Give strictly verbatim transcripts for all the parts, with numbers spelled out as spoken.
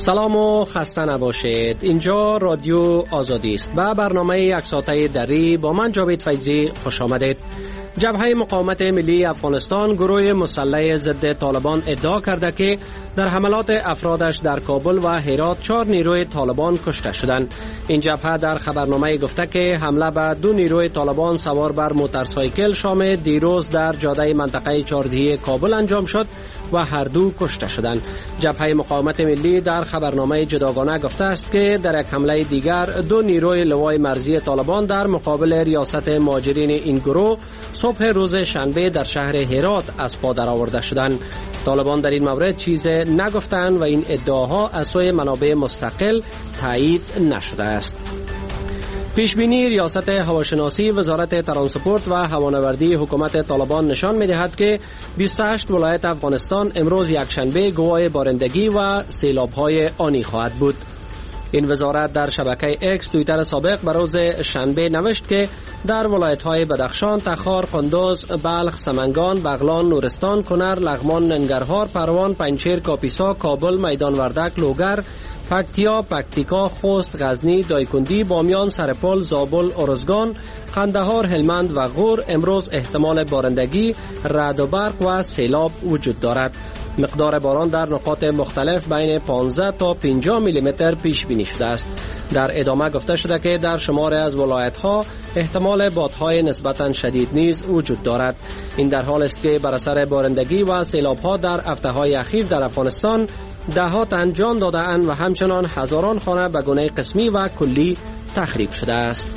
سلام و خسته نباشید. اینجا رادیو آزادی است و برنامه یک ساعته دری با من جاوید فیضی خوش آمدید. جبهه مقاومت ملی افغانستان گروه مسلح ضد طالبان ادعا کرده که در حملات افرادش در کابل و هرات چهار نیروی طالبان کشته شدند. این جبهه در خبرنامه گفته که حمله به دو نیروی طالبان سوار بر موتورسایکل شام دیروز در جاده منطقه چهاردهی کابل انجام شد و هر دو کشته شدند. جبهه مقاومت ملی در خبرنامه جداگانه گفته است که در یک حمله دیگر دو نیروی لوای مرزی طالبان در مقابل ریاست مهاجرین این گروه صبح روز شنبه در شهر هرات از پا درآورده شدند. طالبان در این مورد چیزی نگفتند و این ادعاها از سوی منابع مستقل تایید نشده است. پیشبینی ریاست هواشناسی وزارت ترانسپورت و هوانوردی حکومت طالبان نشان می‌دهد که بیست و هشت ولایت افغانستان امروز یکشنبه گواه بارندگی و سیلاب‌های آنی خواهد بود. این وزارت در شبکه اکس توییتر سابق بر روز شنبه نوشت که در ولایت‌های بدخشان، تخار، قندوز، بلخ، سمنگان، بغلان، نورستان، کنر، لغمان، ننگرهار، پروان، پنجشیر، کاپیسا، کابل، میدان وردک، لوگر، پکتیا، پکتیکا، خوست، غزنی، دایکندی، بامیان، سرپل، زابل، ارزگان، قندهار، هلمند و غور امروز احتمال بارندگی، رعد و برق و سیلاب وجود دارد. مقدار باران در نقاط مختلف بین پانزده تا پنجاه میلی متر پیش بینی شده است. در ادامه گفته شده که در شمار از ولایت‌ها احتمال بادهای نسبتاً شدید نیز وجود دارد. این در حال است که بر اثر بارندگی و سیلاب‌ها در هفته‌های اخیر در افغانستان ده‌ها تن جان داده‌اند و همچنان هزاران خانه به گونه قسمی و کلی تخریب شده است.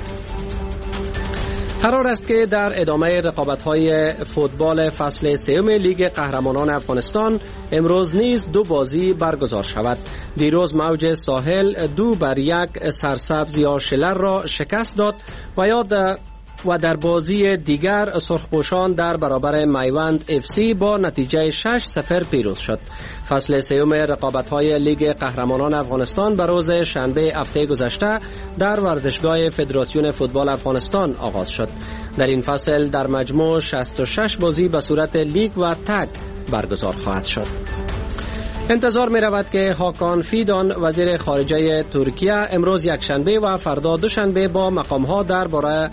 قرار است که در ادامه رقابت‌های فوتبال فصل سوم لیگ قهرمانان افغانستان امروز نیز دو بازی برگزار شود. دیروز موج ساحل دو بر یک سرسبز یا شلر را شکست داد و یا و در بازی دیگر سرخپوشان در برابر میوند اف سی با نتیجه شش صفر پیروز شد. فصل سوم رقابت‌های لیگ قهرمانان افغانستان بر روز شنبه هفته گذشته در ورزشگاه فدراسیون فوتبال افغانستان آغاز شد. در این فصل در مجموع شصت و شش بازی به صورت لیگ و تگ برگزار خواهد شد. انتظار می رود که هاکان فیدان وزیر خارجه ترکیه امروز یکشنبه و فردا دوشنبه با مقام‌ها درباره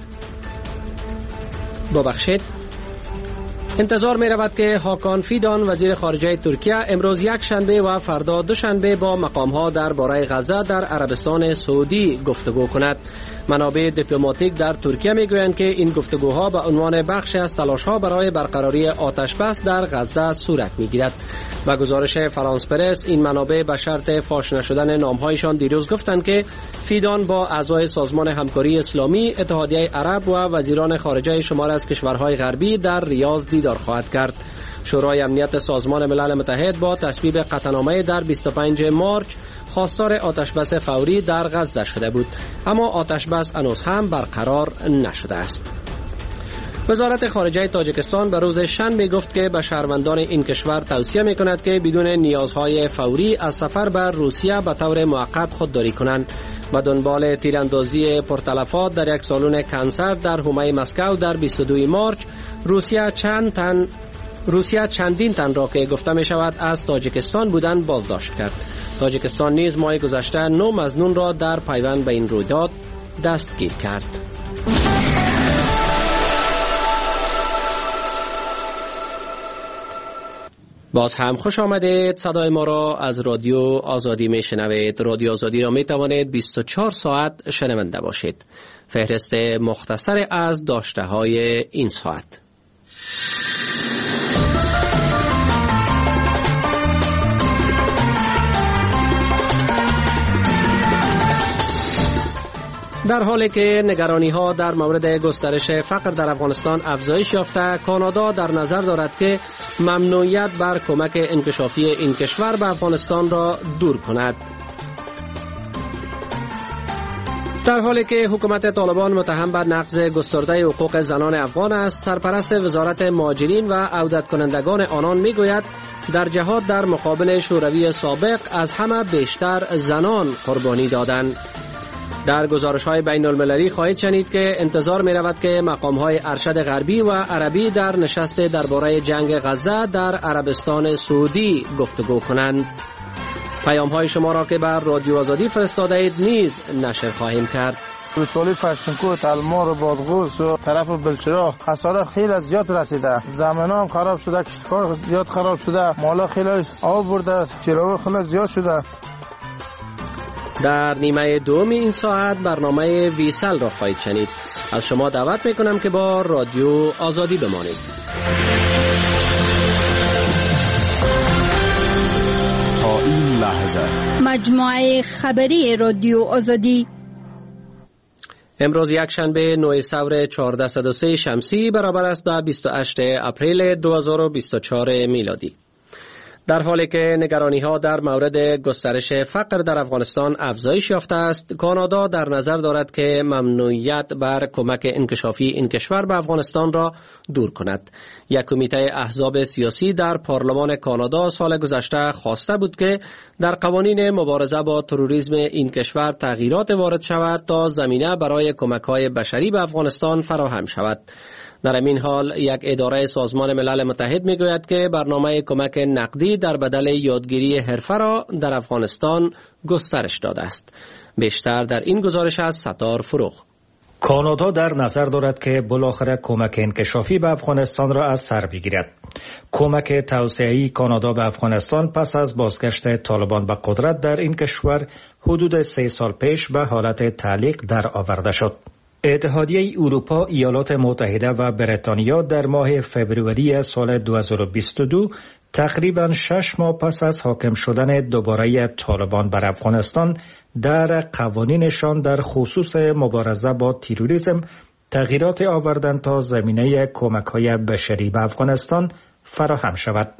ببخشید انتظار می رود که هاکان فیدان وزیر خارجه ترکیه امروز یک شنبه و فردا دوشنبه با مقام‌ها درباره غزه در عربستان سعودی گفتگو کند. منابع دیپلماتیک در ترکیه می گویند که این گفتگوها به عنوان بخش از تلاش‌ها برای برقراری آتش بس در غزه صورت می گیرد. با گزارش فرانس پرس این منابع به شرط فاش نشدن نام‌هایشان دیروز گفتند که فیدان با اعضای سازمان همکاری اسلامی، اتحادیه عرب و وزیران خارجه شمار از کشورهای غربی در ریاض دیدار خواهد کرد. شورای امنیت سازمان ملل متحد با تصویب قطعنامه در بیست و پنجم مارس خواستار آتشبس فوری در غزه شده بود، اما آتشبس هنوز هم برقرار نشده است. وزارت خارجه تاجیکستان به روز شنبه گفت که به شهروندان این کشور توصیه می‌کند که بدون نیازهای فوری از سفر به روسیه به طور موقت خودداری کنند. به دنبال تیراندازی پرتلفات در یک سالن کنسرت در حومه مسکو در بیست و دوم مارس روسیه چند تن روسیه چندین تن را که گفته می شود از تاجیکستان بودند بازداشت کرد. تاجیکستان نیز ماه گذشته نه مظنون را در پیوند به این رویداد دستگیر کرد. باز هم خوش آمدید. صدای ما را از رادیو آزادی می شنوید. رادیو آزادی را می توانید بیست و چهار ساعت شنونده باشید. فهرست مختصر از داشته های این ساعت. در حالی که نگرانی ها در مورد گسترش فقر در افغانستان افزایش یافته، کانادا در نظر دارد که ممنوعیت بر کمک انکشافی این کشور به افغانستان را دور کند. در حالی که حکومت طالبان متهم بر نقض گسترده حقوق زنان افغان است، سرپرست وزارت مهاجرین و عودت کنندگان آنان میگوید در جهاد در مقابل شوروی سابق از همه بیشتر زنان قربانی دادند. در گزارش‌های بین‌المللی خواهید شنید که انتظار می‌رود که مقام‌های ارشد غربی و عربی در نشست درباره جنگ غزه در عربستان سعودی گفتگو کنند. پیام های شما را که بر رادیو آزادی فرستاده اید نیز نشر خواهیم کرد. روستالی فرشتنکو، تلمار، بادغوس و طرف بلچراغ خساره خیلی زیاد رسیده. زمین هم خراب شده، کشتکار زیاد خراب شده، مالا خیلی آب برده، چراغ خیلی زیاد شده. در نیمه دوم این ساعت برنامه ویسل را خواهید شنید. از شما دعوت میکنم که با رادیو آزادی بمانید. تا این لحظه مجموعه خبری رادیو آزادی امروز یک شنبه نه سور چهارصد و سه شمسی برابر است به بیست و هشتم اپریل دو هزار و بیست و چهار میلادی. در حالی که نگرانی‌ها در مورد گسترش فقر در افغانستان افزایش یافته است، کانادا در نظر دارد که ممنوعیت بر کمک انکشافی این کشور به افغانستان را دور کند. یک کمیته احزاب سیاسی در پارلمان کانادا سال گذشته خواسته بود که در قوانین مبارزه با تروریسم این کشور تغییرات وارد شود تا زمینه برای کمک‌های بشری به افغانستان فراهم شود. در این حال یک اداره سازمان ملل متحد میگوید که برنامه کمک نقدی در بدل یادگیری حرفه را در افغانستان گسترش داده است. بیشتر در این گزارش از ستار فروغ. کانادا در نظر دارد که بالاخره کمک انکشافی به افغانستان را از سر بگیرد. کمک توسعه‌ای کانادا به افغانستان پس از بازگشت طالبان به قدرت در این کشور حدود سه سال پیش به حالت تعلیق در آورده شد. اتحادیه اروپا، ایالات متحده و بریتانیا در ماه فوریه سال دو هزار و بیست و دو تقریباً شش ماه پس از حاکم شدن دوباره طالبان بر افغانستان در قوانینشان در خصوص مبارزه با تروریسم تغییرات آوردند تا زمینه کمک‌های بشری به افغانستان فراهم شود.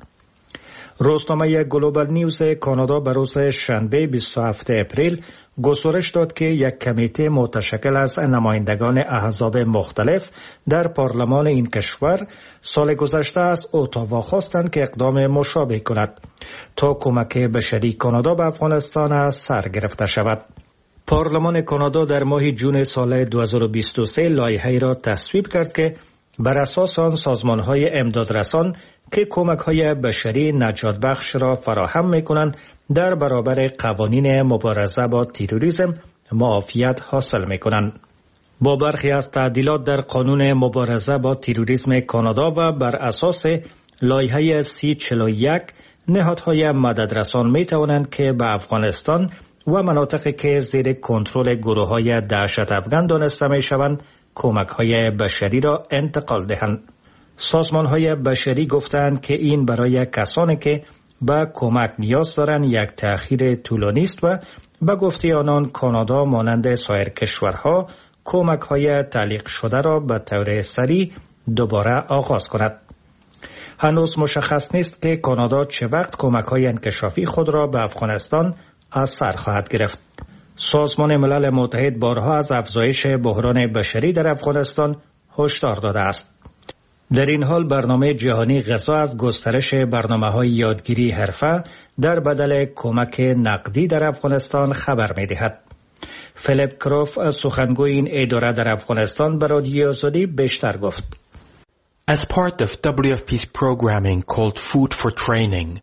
روزنامه گلوبال نیوز کانادا به روز شنبه بیست و هفتم اپریل گزارش داد که یک کمیته متشکل از نمایندگان احزاب مختلف در پارلمان این کشور سال گذشته از اتاوا خواستند که اقدام مشابه کند تا کمک بشری کانادا به افغانستان از سر گرفته شود. پارلمان کانادا در ماه جون سال دو هزار و بیست و سه لایحه‌ای را تصویب کرد که بر اساس آن سازمان‌های امدادرسان که کمک‌های بشری نجات بخش را فراهم می‌کنند در برابر قوانین مبارزه با تروریسم معافیت حاصل می‌کنند. با برخی از تعدیلات در قانون مبارزه با تروریسم کانادا و بر اساس لایحه سی چهل و یک نهادهای مددرسان می‌توانند که به افغانستان و مناطقی که زیر کنترل گروه‌های دهشت افغان دانسته می‌شوند کمک‌های بشری را انتقال دهند. سازمان‌های بشری گفتند که این برای کسانی که به کمک نیاز دارند یک تأخیر طولانی است و به گفته آنان کانادا مانند سایر کشورها کمک‌های تعلیق شده را به طور سریع دوباره آغاز کند. هنوز مشخص نیست که کانادا چه وقت کمک‌های انکشافی خود را به افغانستان از سر خواهد گرفت. سازمان ملل متحد بارها از افزایش بحران بشری در افغانستان هشدار داده است. در این حال برنامه جهانی غذا از گسترش برنامه‌های یادگیری حرفه در بدل کمک نقدی در افغانستان خبر می‌دهد. فیلیپ کروف سخنگوی این اداره در افغانستان به رادیو آزادی بیشتر گفت. As part of دبلیو اف پی's programming called Food for Training,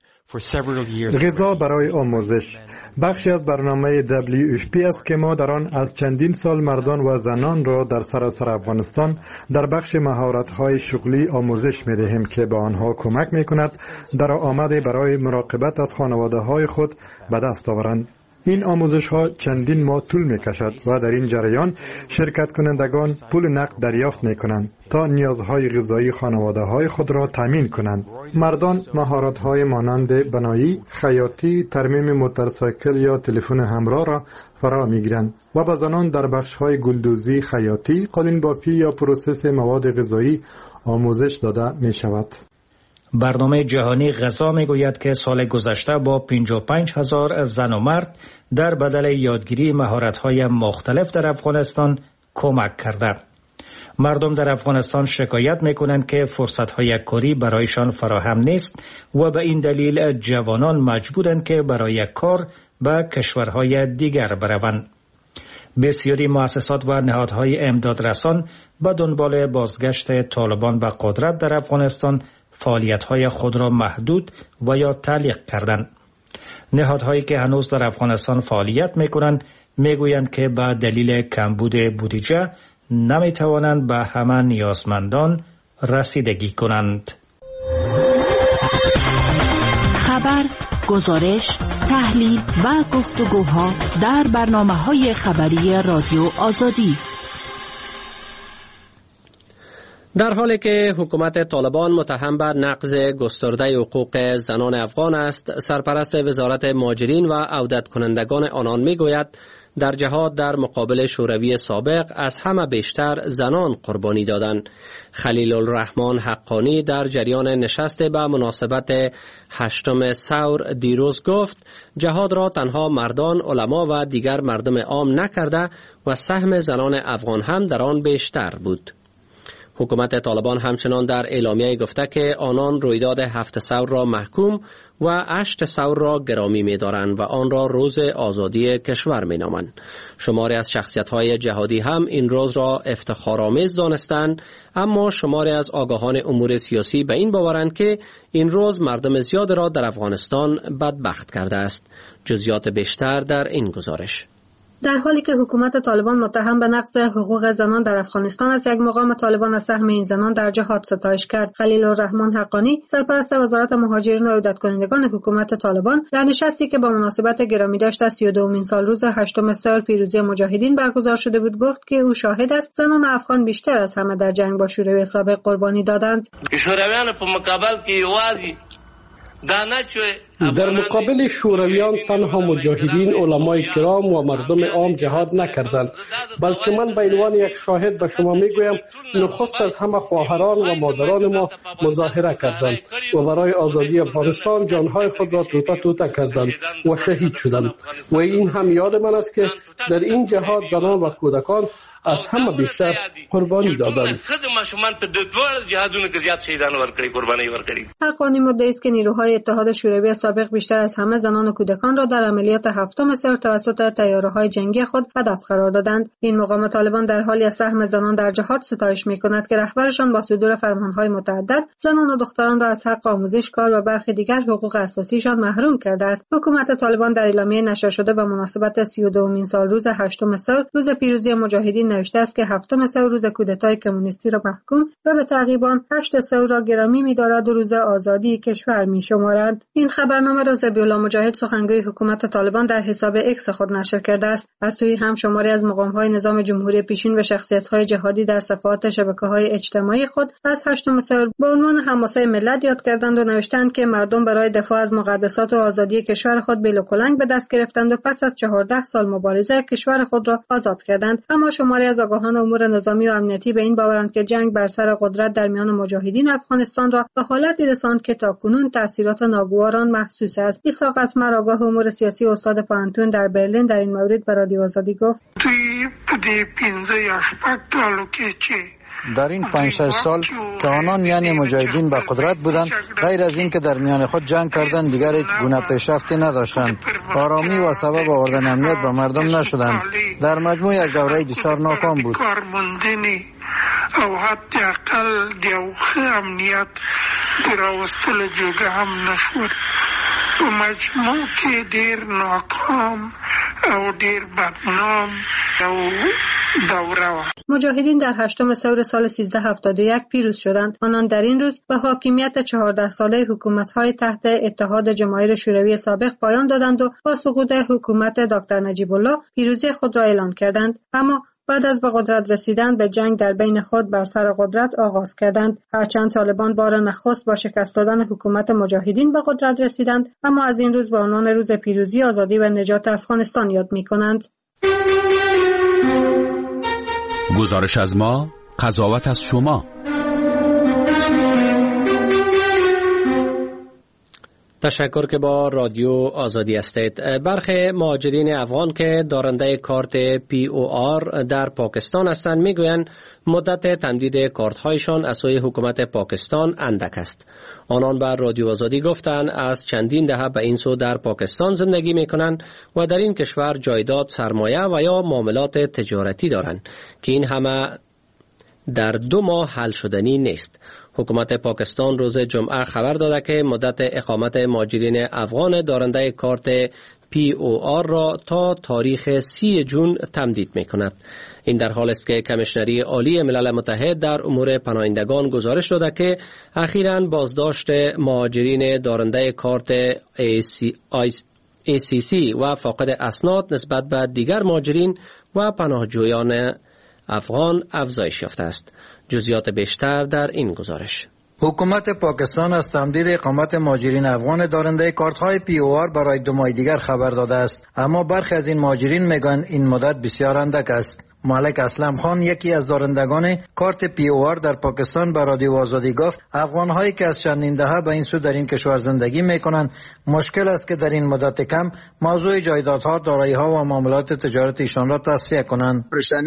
غذا برای آموزش بخشی از برنامه دبلیو اف پی است که ما در آن از چندین سال مردان و زنان را در سراسر افغانستان در بخش مهارت‌های شغلی آموزش می‌دهیم که به آنها کمک می‌کند در آمده برای مراقبت از خانواده‌های خود به دست آورند. این آموزش ها چندین ماه طول می کشد و در این جریان شرکت کنندگان پول نقد دریافت می کنند تا نیازهای غذایی خانواده های خود را تامین کنند. مردان مهارت های مانند بنایی، خیاطی، ترمیم موتورسیکل یا تلفن همراه را فرا می گیرند و به زنان در بخش های گلدوزی، خیاطی، قالین بافی یا پروسس مواد غذایی آموزش داده می شود. برنامه جهانی غذا میگوید که سال گذشته با پنجاه و پنج هزار زن و مرد در بدل یادگیری مهارت‌های مختلف در افغانستان کمک کرده. مردم در افغانستان شکایت میکنند که فرصت‌های کاری برایشان فراهم نیست و به این دلیل جوانان مجبورند که برای کار به کشورهای دیگر بروند. بسیاری مؤسسات و نهادهای امدادرسان به دنبال بازگشت طالبان به قدرت در افغانستان فعالیت‌های خود را محدود و یا تعلیق کردند. نهادهایی که هنوز در افغانستان فعالیت میکنند میگویند که به دلیل کمبود بودجه نمیتوانند به همه نیازمندان رسیدگی کنند. خبر، گزارش، تحلیل و گفتگوها در برنامه‌های خبری رادیو آزادی. در حالی که حکومت طالبان متهم بر نقض گسترده حقوق زنان افغان است، سرپرست وزارت مهاجرین و عودت کنندگان آنان میگوید در جهاد در مقابل شوروی سابق از همه بیشتر زنان قربانی دادند. خلیل الرحمن حقانی در جریان نشست به مناسبت هشتم ثور دیروز گفت جهاد را تنها مردان، علما و دیگر مردم عام نکرده و سهم زنان افغان هم در آن بیشتر بود. حکومت طالبان همچنان در اعلامیه گفته که آنان رویداد هفت ثور را محکوم و هشت ثور را گرامی می دارند و آن را روز آزادی کشور می نامند. شماری از شخصیت‌های جهادی هم این روز را افتخارآمیز دانستند، اما شماری از آگاهان امور سیاسی به این باورند که این روز مردم زیاد را در افغانستان بدبخت کرده است. جزئیات بیشتر در این گزارش. در حالی که حکومت طالبان متهم به نقض حقوق زنان در افغانستان است، یک مقام طالبان از سهم این زنان در جهاد ستایش کرد. خلیل الرحمن حقانی، سرپرست وزارت مهاجرین و عودت کنندگان حکومت طالبان، در نشستی که با مناسبت گرامی داشت از سی و دومین سال روز هشتم ثور پیروزی مجاهدین برگزار شده بود، گفت که او شاهد است زنان افغان بیشتر از همه در جنگ با شوروی سابق قربانی دادند. شورویان په مقابل کې یوازې در مقابل شورویان تنها مجاهدین، علمای کرام و مردم عام جهاد نکردند، بلکه من به عنوان یک شاهد به شما میگویم نخست از همه خواهران و مادران ما مظاهره کردند و برای آزادی افغانستان جانهای خود را توته توته کردند و شهید شدند و این هم یاد من است که در این جهاد زنان و کودکان از همه بیشتر قربانی دادند. حقانی مدعی است که نیروهای اتحاد شوروی سابق بیشتر از همه زنان و کودکان را در عملیات هفتم ثور توسط طیاره‌های جنگی خود هدف قرار دادند. این مقام طالبان در حالی از سهم زنان در جهاد ستایش می‌کند که رهبرشان با صدور فرمان‌های متعدد زنان و دختران را از حق آموزش، کار و برخی دیگر حقوق اساسیشان محروم کرده است. حکومت طالبان در اعلامیه نشر شده به مناسبت سی و دومین سال روز هشتم ثور روز پیروزی مجاهدین نوشته است که هفتم ثور روز کودتای کمونیستی را محکوم و به تعقیب آن هشت ثور را گرامی می‌دارد و روز آزادی کشور می‌شمارد. این خبرنامه را ذبیح‌الله مجاهد، سخنگوی حکومت طالبان، در حساب اکس خود نشر کرده است. از سوی هم شماری از مقام‌های نظام جمهوری پیشین و شخصیت‌های جهادی در صفحات شبکه‌های اجتماعی خود از هشتم ثور با عنوان حماسه ملت یاد کردند و نوشتند که مردم برای دفاع از مقدسات و آزادی کشور خود بیل و کلنگ به دست گرفتند و پس از چهارده سال مبارزه کشور خود را آزاد کردند. اما شماری از آگاهان امور نظامی و امنیتی به این باورند که جنگ بر سر قدرت در میان مجاهدین افغانستان را به حالتی رساند که تاکنون تأثیرات ناگوار آن محسوس است. اسحاق اتمر، آگاه امور سیاسی و استاد پوهنتون در برلین، در این مورد به رادیو آزادی گفت: در این پنج شش سال که آنان یعنی مجاهدین به قدرت بودند، غیر از این که در میان خود جنگ کردند دیگر هیچ گونه پیشرفتی نداشتند. آرامی و سبب آوردن امنیت به مردم نشدند. در مجموع یک دوره بسیار ناکام بود. او حداقل د یو ښه امنیت د راوستلو جوګه هم نشول. په مجموع کې ډېر ناکام او ډېر بدنام او دوره. مجاهدین در هشتم ثور سال سیزده هفتاد و یک پیروز شدند. آنان در این روز به حاکمیت چهارده ساله حکومت‌های تحت اتحاد جماهیر شوروی سابق پایان دادند و با سقوط حکومت دکتر نجیب الله پیروزی خود را اعلان کردند. اما بعد از به قدرت رسیدن به جنگ در بین خود بر سر قدرت آغاز کردند. هرچند طالبان بار نخست با شکست دادن حکومت مجاهدین به قدرت رسیدند، اما از این روز به عنوان روز پیروزی، آزادی و نجات افغانستان یاد می‌کنند. گزارش از ما، قضاوت از شما. تشکر که با رادیو آزادی هستید. برخی مهاجرین افغان که دارنده کارت پی او آر در پاکستان هستند میگویند مدت تمدید کارت‌هایشان از سوی حکومت پاکستان اندک است. آنان بر رادیو آزادی گفتند از چندین دهه به این سو در پاکستان زندگی میکنند و در این کشور جایداد، سرمایه و یا معاملات تجارتی دارند که این همه در دو ماه حل شدنی نیست. حکومت پاکستان روز جمعه خبر داده که مدت اقامت مهاجرین افغان دارنده کارت پی او آر را تا تاریخ سی جون تمدید می کند. این در حال است که کمیشنری عالی ملل متحد در امور پناهندگان گزارش داده که اخیراً بازداشت مهاجرین دارنده کارت ای سی سی و فاقد اسناد نسبت به دیگر مهاجرین و پناهجویان افغان افزایش یافته است. جزئیات بیشتر در این گزارش. حکومت پاکستان از تمدید اقامت مهاجرین افغان دارنده کارت‌های پی او آر برای دو ماه دیگر خبر داده است، اما برخی از این مهاجرین میگویند این مدت بسیار اندک است. ملک اسلم خان، یکی از دارندگان کارت پی او آر در پاکستان، به رادیو آزادی گفت افغان‌هایی که از چندین دهه به این سو در این کشور زندگی می‌کنند مشکل است که در این مدت کم موضوع جایدادها، دارایی‌ها و معاملات تجارت ایشان را تصفیه کنند.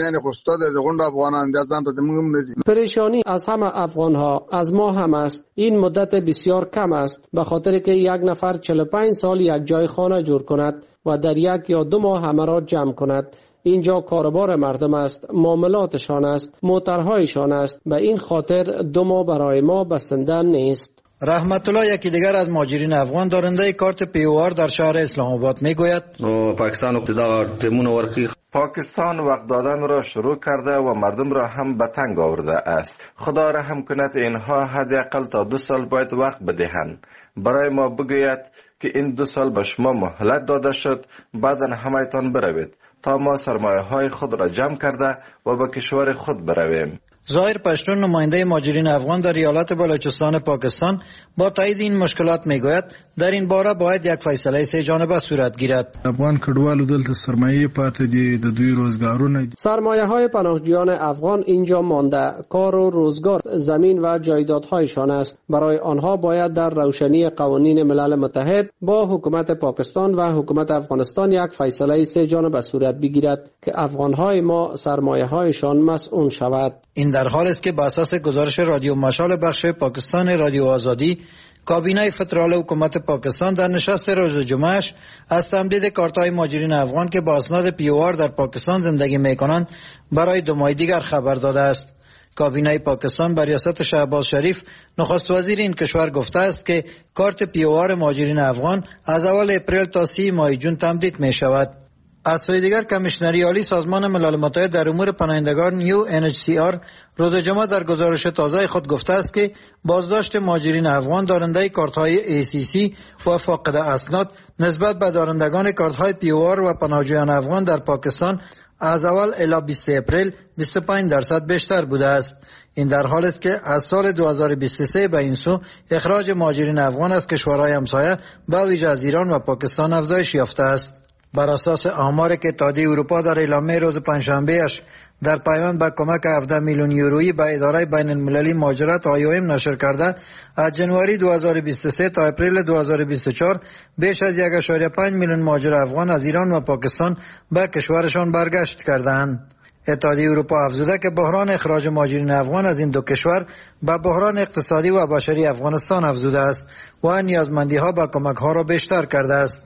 پریشانی از همه افغان‌ها از ما هم است. این مدت بسیار کم است، به خاطر که یک نفر چهل و پنج سال یک جای خانه جور کند و در یک یا دو ماه همه را جمع کند. اینجا کاربار مردم است، معاملاتشان است، موترهایشان است. به این خاطر دو ماه برای ما بسنده نیست. رحمت الله، یکی دیگر از مهاجرین افغان دارنده کارت پی او آر در شهر اسلام آباد میگوید پاکستان اقتدار تیمون ورقی پاکستان وقت دادن را شروع کرده و مردم را هم به تنگ آورده است. خدا رحم کند اینها حداقل تا دو سال باید وقت بدهند. برای ما بگوید که این دو سال به شما مهلت داده شد، بعداً همایتان بروید تا ما سرمایه های خود را جمع کرده و به کشور خود برویم. ظاهر پشتون، نماینده مهاجرین افغان در ایالت بلوچستان پاکستان، با تایید این مشکلات میگوید در این باره باید یک فیصله سه جانبه صورت گیرد. افغان کډوالو دلته سرمایه پاتې دي، د دوی روزګارونه دي. سرمایه های پناهجویان افغان اینجا مانده، کار و روزگار، زمین و جایدادهایشان است. برای آنها باید در روشنی قوانین ملل متحد با حکومت پاکستان و حکومت افغانستان یک فیصله سه جانبه صورت بگیرد که افغانهای ما سرمایه هایشان مسئول شود. این در حال است که بر اساس گزارش رادیو مشال بخش پاکستان رادیو آزادی، کابینه فدرال حکومت پاکستان در نشست روز جمعهش از تمدید کارت‌های مهاجرین افغان که با اسناد پی او آر در پاکستان زندگی می‌کنند برای دو ماه دیگر خبر داده است. کابینه پاکستان بر ریاست شهباز شریف، نخست وزیر این کشور، گفته است که کارت پی او آر مهاجرین افغان از اول اپریل تا سی ماه جون تمدید می‌شود. از سوی دیگر کمیشنری عالی سازمان ملل متحد در امور پناهندگان یو ان اچ سی آر روز جمعه در گزارش تازه خود گفته است که بازداشت مهاجرین افغان دارنده کارت‌های ای سی سی و فاقد اسناد نسبت به دارندگان کارت‌های پی او آر و پناهجویان افغان در پاکستان از اول الی بیست اپریل بیست و پنج درصد بیشتر بوده است. این در حال است که از سال دو هزار و بیست و سه به این سو اخراج مهاجرین افغان از کشورهای همسایه به ویژه از ایران و پاکستان افزایش یافته است. بر اساس آماری که اتحادیه اروپا در اعلامیه روز پنجشنبه اش در پیوند به کمک هفده میلیون یورویی به اداره بین المللی مهاجرت آی او ام نشر کرده، از جنوری دو هزار و بیست و سه تا اپریل دو هزار و بیست و چهار بیش از یک ممیز پنج میلیون مهاجر افغان از ایران و پاکستان به کشورشان برگشت کردند. اتحادیه اروپا افزوده که بحران اخراج مهاجرین افغان از این دو کشور به بحران اقتصادی و بشری افغانستان افزوده است و نیازمندی‌ها به کمک‌ها را بیشتر کرده است.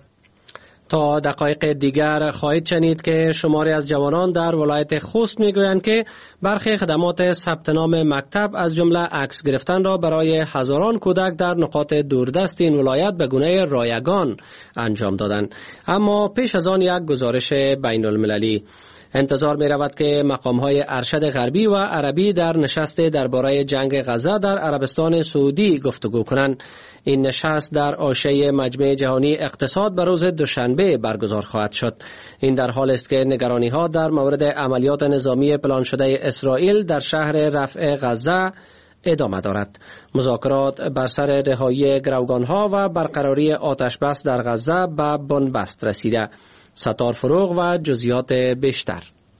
تا دقایق دیگر خواهید شنید که شماری از جوانان در ولایت خوست میگویند که برخی خدمات ثبت نام مکتب از جمله عکس گرفتن را برای هزاران کودک در نقاط دوردست این ولایت به گونه رایگان انجام دادند. اما پیش از آن یک گزارش بین المللی. انتظار می رود که مقام های ارشد غربی و عربی در نشست درباره جنگ غزه در عربستان سعودی گفتگو کنند. این نشست در حاشیه مجمع جهانی اقتصاد به روز دوشنبه برگزار خواهد شد. این در حال است که نگرانی ها در مورد عملیات نظامی پلان شده اسرائیل در شهر رفح غزه ادامه دارد. مذاکرات بر سر رهایی گروگان ها و برقراری آتش بس در غزه به بنبست رسیده. ستار فروغ و جزئیات بیشتر.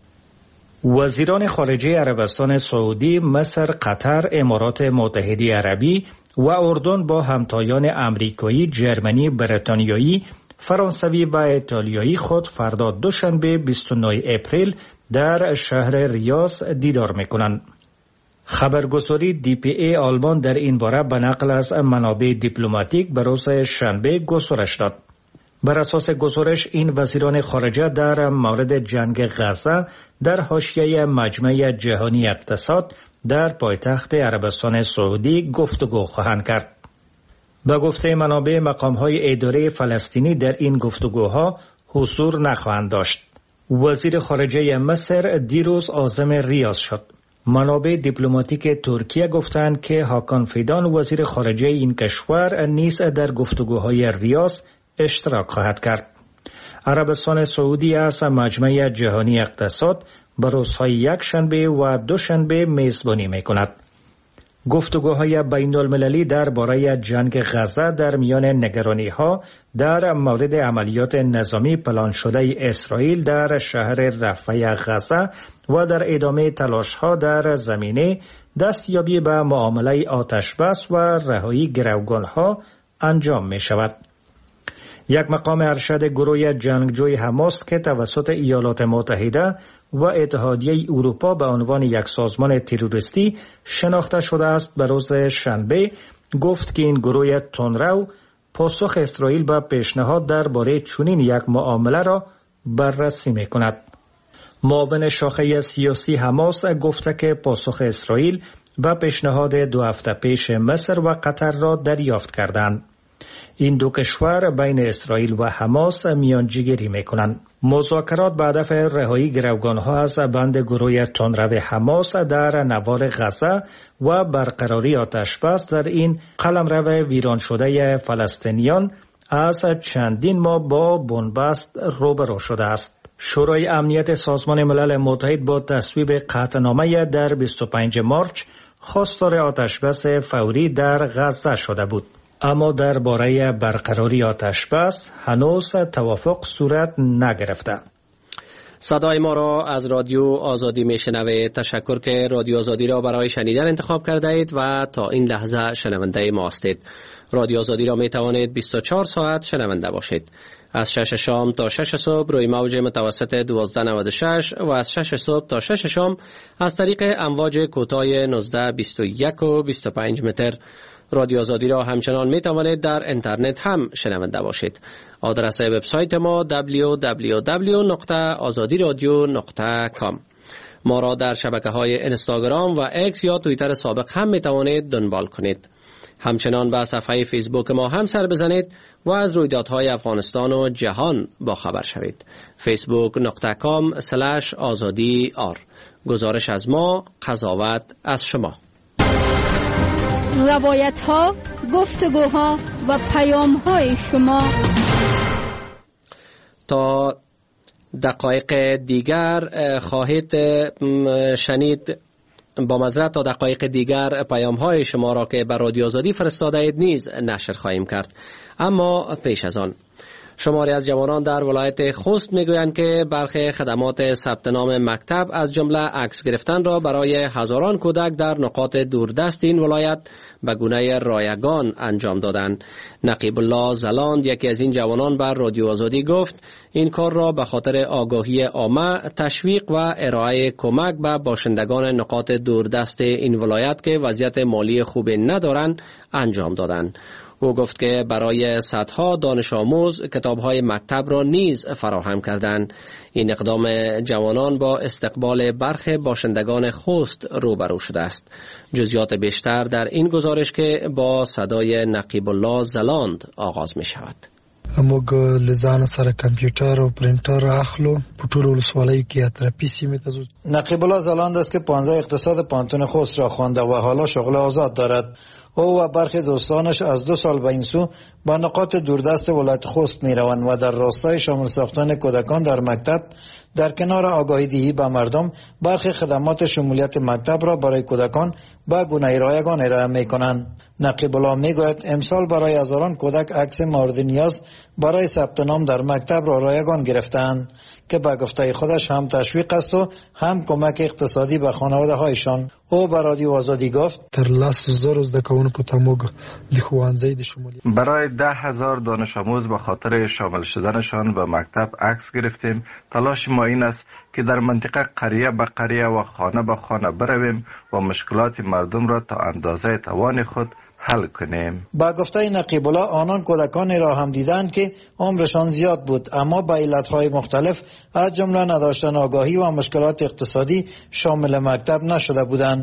وزیران خارجه عربستان سعودی، مصر، قطر، امارات متحده عربی و اردن با همتایان امریکایی، جرمنی، بریتانیایی، فرانسوی و ایتالیایی خود فردا دوشنبه بیست و نه اپریل در شهر ریاض دیدار می‌کنند. خبرگزاری دی پی ای آلمان در این باره به نقل از منابع دیپلماتیک به روز شنبه گزارش داد. بر اساس گزارش این وزیران خارجه در مورد جنگ غزه در حاشیه مجمع جهانی اقتصاد در پایتخت عربستان سعودی گفتگو خواهند کرد. به گفته منابع مقام‌های اداره فلسطینی در این گفتگوها حضور نخواهند داشت. وزیر خارجه مصر دیروز عازم ریاض شد. منابع دیپلماتیک ترکیه گفتند که هاکان فیدان وزیر خارجه این کشور نیز در گفتگوهای ریاض اشتراک خواهد کرد. عربستان سعودی از مجمع جهانی اقتصاد به روزهای یک شنبه و دو شنبه میزبانی میکند. گفتگوهای بین المللی درباره جنگ غزه در میان نگرانی‌ها در مورد عملیات نظامی پلان شده اسرائیل در شهر رفح غزه و در ادامه تلاش‌ها در زمینه دستیابی به معامله آتشبس و رهایی گروگان‌ها انجام می‌شود. یک مقام ارشد گروه جنگجوی حماس که توسط ایالات متحده و اتحادیه اروپا به عنوان یک سازمان تروریستی شناخته شده است به روز شنبه گفت که این گروه تندرو پاسخ اسرائیل به پیشنهاد درباره چنین یک معامله را بررسی می‌کند. معاون شاخه سیاسی حماس گفته که پاسخ اسرائیل به پیشنهاد دو هفته پیش مصر و قطر را دریافت کردند. این دو کشور بین اسرائیل و حماس میانجیگری میکنند. مذاکرات به هدف رهایی گروگانها از بند گروه تندرو حماس در نوار غزه و برقراری آتشبس در این قلمرو ویران شده فلسطینیان از چندین ماه با بنبست روبرو شده است. شورای امنیت سازمان ملل متحد با تصویب قطعنامه در بیست و پنجم مارس خواستار آتشبس فوری در غزه شده بود. اما درباره برقراری آتشبس هنوز توافق صورت نگرفته. صدای ما را از رادیو آزادی میشنوید. تشکر که رادیو آزادی را برای شنیدن انتخاب کرده اید و تا این لحظه شنونده ما هستید. رادیو آزادی را می توانید بیست و چهار ساعت شنونده باشید. از شش شام تا شش صبح روی موج متوسط دوازده نود و شش و از شش صبح تا شش شام از طریق امواج کوتاه نوزده بیست و یک و بیست و پنج متر. رادیو آزادی را همچنان می توانید در اینترنت هم شنونده باشید. آدرس وبسایت ما دبلیو دبلیو دبلیو نقطه آزادی رادیو نقطه کام. ما را در شبکه‌های اینستاگرام و اکس یا توییتر سابق هم می توانید دنبال کنید. همچنان به صفحه فیسبوک ما هم سر بزنید و از رویدادهای افغانستان و جهان با خبر شوید. فیسبوک نقطه کام سلش آزادی آر. گزارش از ما، قضاوت از شما. روایت ها، گفتگوها و پیام های شما تا دقایق دیگر خواهید شنید. با معذرت تا دقایق دیگر پیام های شما را که بر رادیو آزادی فرستاده اید نیز نشر خواهیم کرد. اما پیش از آن شماری از جوانان در ولایت خوست میگویند که برخی خدمات ثبت نام مکتب از جمله عکس گرفتن را برای هزاران کودک در نقاط دوردست این ولایت به گونه رایگان انجام دادند. نقیب الله زلاند یکی از این جوانان بر رادیو آزادی گفت این کار را به خاطر آگاهی عامه، تشویق و ارائه کمک به باشندگان نقاط دوردست این ولایت که وضعیت مالی خوبی ندارند انجام دادند. او گفت که برای صدها دانش آموز کتاب‌های مکتب را نیز فراهم کردند. این اقدام جوانان با استقبال برخی باشندگان خوست روبرو شده است. جزئیات بیشتر در این گزارش که با صدای نقیب الله زلاند آغاز می شود. موږ لزان سره کمپیوټر او پرینټر اخلو په ټول ولسوالۍ کې اترپی سیمه ته. نقیب الله زلاند است که پانزده اقتصاد پانتون خوست را خوانده و حالا شغل آزاد دارد. او و برخی دوستانش از دو سال به این سو به نقاط دوردست ولایت خوست می روند و در راستای شامل ساختن کودکان در مکتب در کنار آگاهی دهی به مردم برخی خدمات شمولیت مکتب را برای کودکان به گونه رایگان ارائه می کنند. نقیب الله می گوید امسال برای هزاران کودک عکس مورد نیاز برای ثبت نام در مکتب را رایگان گرفتند که به گفته خودش هم تشویق است و هم کمک اقتصادی به خانواده هایشان. او به رادیو آزادی گفت تر لاس زور از دکونکو تاموگ دی خوانزی دی شمولی برای ده هزار دانش آموز به خاطر شامل شدنشان به مکتب عکس گرفتیم. تلاش ما این است که در منطقه قریه به قریه و خانه به خانه برویم و مشکلات مردم را تا اندازه توان خود حل کنیم. با گفته نقیب الله آنان کودکانی را هم دیدند که عمرشان زیاد بود اما به علتهای مختلف از جمله نداشتن آگاهی و مشکلات اقتصادی شامل مکتب نشده بودند.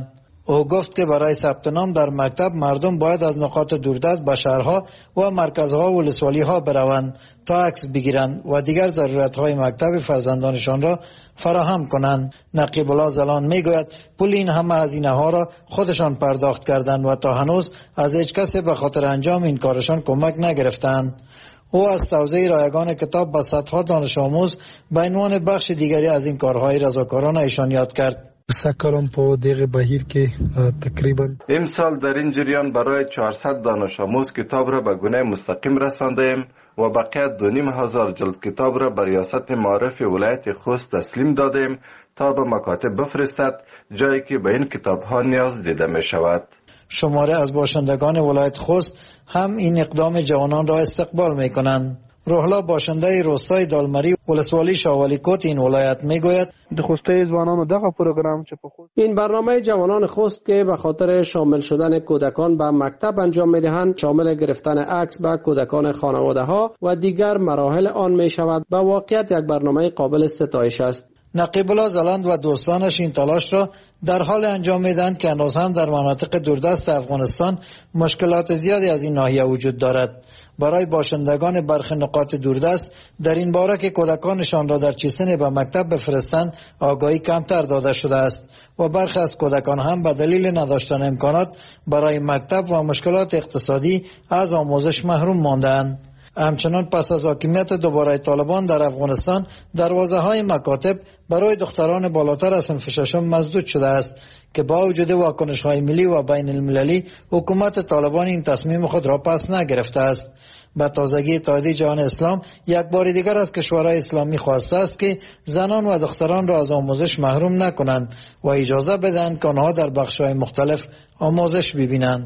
او گفت که برای ثبت نام در مکتب مردم باید از نقاط دوردست به شهرها و مرکزها و ولسوالی ها بروند تا عکس بگیرند و دیگر ضرورت های مکتب فرزندانشان را فراهم کنند. نقیب الله زلان میگوید پول این همه هزینه ها را خودشان پرداخت کردند و تا هنوز از هیچ کسی به خاطر انجام این کارشان کمک نگرفتند. او از توزیع رایگان کتاب به صدها دانش آموز به عنوان بخش دیگری از این کارهای رضاکارانه ایشان یاد کرد. سکرم په دغه بهیر کې تقریبا امسال در این جریان برای چهارصد دانش آموز کتاب را به گونه مستقیم رساندیم و بقیه دو نیم هزار جلد کتاب را به ریاست معارف ولایت خوست تسلیم دادیم تا به مکاتب بفرستد، جایی که به این کتاب ها نیاز دیده می شود. شماره از باشندگان ولایت خوست هم این اقدام جوانان را استقبال می کنند. روحلا باشنده روستای دالمری ولسوالی شاولی کوت این ولایت میگوید خوسته ځوانانو دغه پروگرام چې په خوست این برنامه جوانان خوست که به خاطر شامل شدن کودکان به مکتب انجام میدهند شامل گرفتن عکس به کودکان خانواده ها و دیگر مراحل آن می شود به واقعیت یک برنامه قابل ستایش است. نقیب الله زلند و دوستانش این تلاش را در حال انجام میدن که هنوز هم در مناطق دوردست افغانستان مشکلات زیادی از این ناحیه وجود دارد. برای باشندگان برخی نقاط دوردست در این باره که کودکانشان را در چه سنی به مکتب بفرستند آگاهی کمتر داده شده است و برخی از کودکان هم به دلیل نداشتن امکانات برای مکتب و مشکلات اقتصادی از آموزش محروم ماندند. همچنان پس از حاکمیت دوباره طالبان در افغانستان دروازه های مکاتب برای دختران بالاتر از صنف ششم مسدود شده است که با وجود واکنش های ملی و بین المللی حکومت طالبان این تصمیم خود را پس نگرفته است. به تازگی اتحادیه جهان اسلام یک بار دیگر از کشورهای اسلامی خواسته است که زنان و دختران را از آموزش محروم نکنند و اجازه بدهند که آنها در بخش‌های مختلف آموزش ببینند.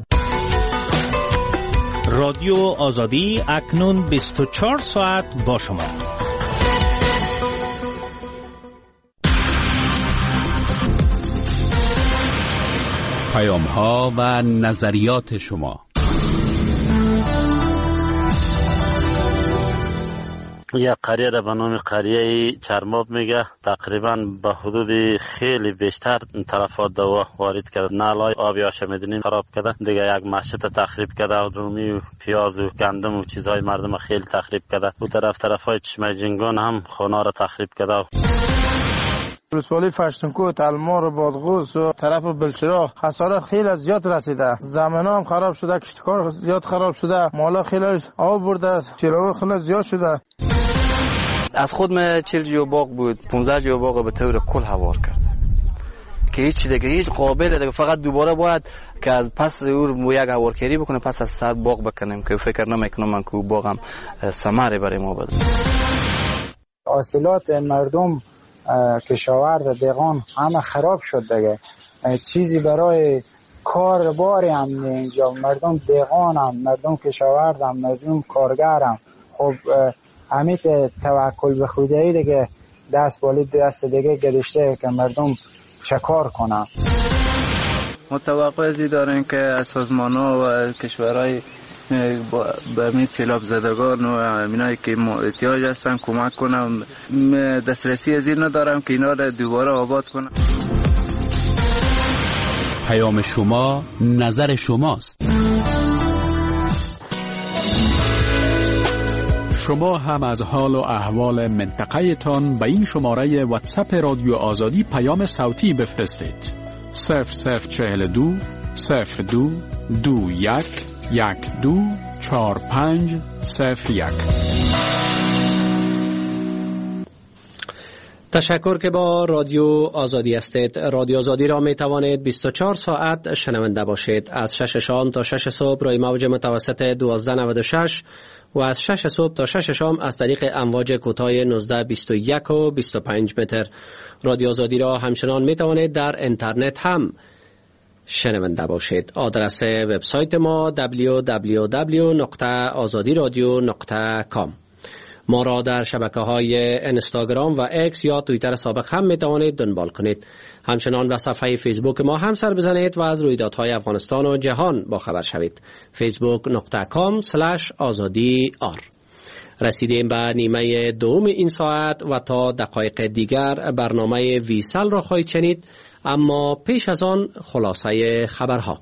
رادیو آزادی اکنون بیست و چهار ساعت با شما. پیام ها و نظریات شما. یک قریه را به نام قریه چرماب میگه، تقریبا به حدود خیلی بیشتر طرفات دوا وارد کرد، نالای آبی آشامیدنی خراب کرده، دیگه یک مسجد تخریب کرده و رومی و پیاز و گندم و چیزهای مردم خیلی تخریب کرده. او طرف طرفای چشمه جنگان هم خانه را تخریب کرده. ولسوالی فشتونکو، تلمار و بادغوس و طرف بلچراغ خساره خیلی زیاد رسیده. زمین هم خراب شده، کشتکار زیاد خراب شده، مالا خیلی آب برده، چراغ خیلی زیاد شده. از خود من چهل جو باغ بود، پانزده جو باغ به طور کل هوار کرد که هیچ دیگه هیچ قابل دیگه، فقط دوباره باید که از پس او یک هوارکاری بکنه، پس از سر باغ بکنیم که فکر نمیکنم من که باغ هم ثمره برای ما بده. حاصلات مردم کشاورز دیگان همه خراب شد دیگه، چیزی برای کار باری هم اینجا، مردم دیگان هم، مردم کشاورز هم، مردم کارگر هم. خب همین توکل به خدایی دیگه دست بالی دست دیگه گذاشته که مردم چکار کنن. متوقع ازی داریم که از سازمان‌ها و کشورهای به همین سیلاب زدگان و همینایی که احتیاج هستن کمک کنم. دسترسی از این ندارم که اینا را دوباره آباد کنم. پیام شما نظر شماست. شما هم از حال و احوال منطقه تان به این شماره واتساپ رادیو آزادی پیام صوتی بفرستید. صفر صفر چهل دو صفر دو دو یک یک دو چهار پنج صفر یک. تشکر که با رادیو آزادی هستید. رادیو آزادی را می توانید بیست و چهار ساعت شنونده باشید. از شش شام تا شش صبح روی موج متوسط دوازده نود و شش و از شش صبح تا شش شام از طریق امواج کوتاه نوزده بیست و یک و بیست و پنج متر. رادیو آزادی را همچنان می توانید در اینترنت هم شنونده باشید. آدرس وبسایت ما دبلیو دبلیو دبلیو نقطه آزادی رادیو نقطه کام. ما را در شبکه‌های اینستاگرام و اکس یا توییتر سابق هم می توانید دنبال کنید. همچنان به صفحه فیسبوک ما هم سر بزنید و از رویدادهای افغانستان و جهان با خبر شوید. فیسبوک نقطه کام سلش آزادی آر. رسیدیم به نیمه دوم این ساعت و تا دقایق دیگر برنامه ویسال را خواهید شنید، اما پیش از آن خلاصه خبرها.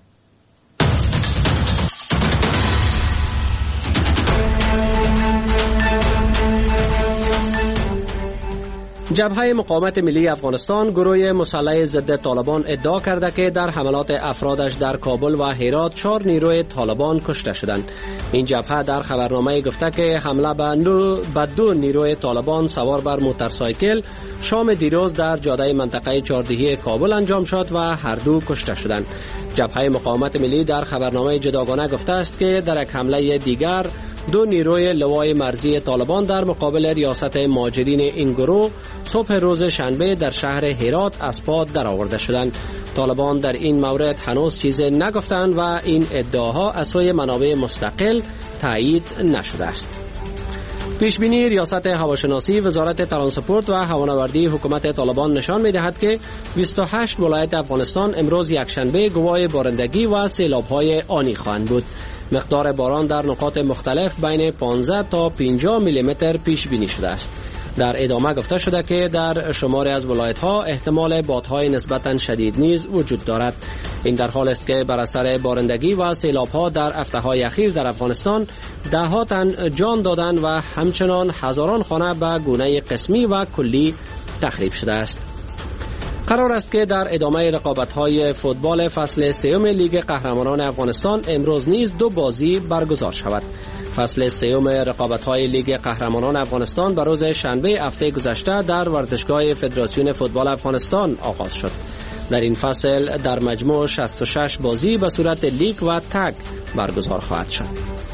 جبهه مقاومت ملی افغانستان گروه مسلح ضد طالبان ادعا کرده که در حملات افرادش در کابل و هرات چهار نیروی طالبان کشته شدند. این جبهه در خبرنامه گفته که حمله به دو نیروی طالبان سوار بر موتورسایکل شام دیروز در جاده منطقه چهاردهی کابل انجام شد و هر دو کشته شدند. جبهه مقاومت ملی در خبرنامه جداگانه گفته است که در یک حمله دیگر دو نیروی لوای مرزی طالبان در مقابل ریاست مهاجرین این گروه صبح روز شنبه در شهر هرات از پا درآورده شدند. طالبان در این مورد هنوز چیزی نگفتند و این ادعاها از سوی منابع مستقل تایید نشده است. پیشبینی ریاست هواشناسی وزارت ترانسپورت و هوانوردی حکومت طالبان نشان می‌دهد که بیست و هشت ولایت افغانستان امروز یکشنبه گواه بارندگی و سیلاب‌های آنی خواهند بود. مقدار باران در نقاط مختلف بین پانزده تا پنجاه میلی متر پیش بینی شده است. در ادامه گفته شده که در شماری از ولایت‌ها احتمال بادهای نسبتاً شدید نیز وجود دارد. این در حال است که بر اثر بارندگی و سیلاب‌ها در هفته‌های اخیر در افغانستان ده‌ها تن جان دادند و همچنان هزاران خانه به گونه قسمی و کلی تخریب شده است. قرار است که در ادامه رقابت‌های فوتبال فصل سوم لیگ قهرمانان افغانستان امروز نیز دو بازی برگزار شود. فصل سوم رقابت‌های لیگ قهرمانان افغانستان به روز شنبه هفته گذشته در ورزشگاه فدراسیون فوتبال افغانستان آغاز شد. در این فصل در مجموع شصت و شش بازی به صورت لیگ و تگ برگزار خواهد شد.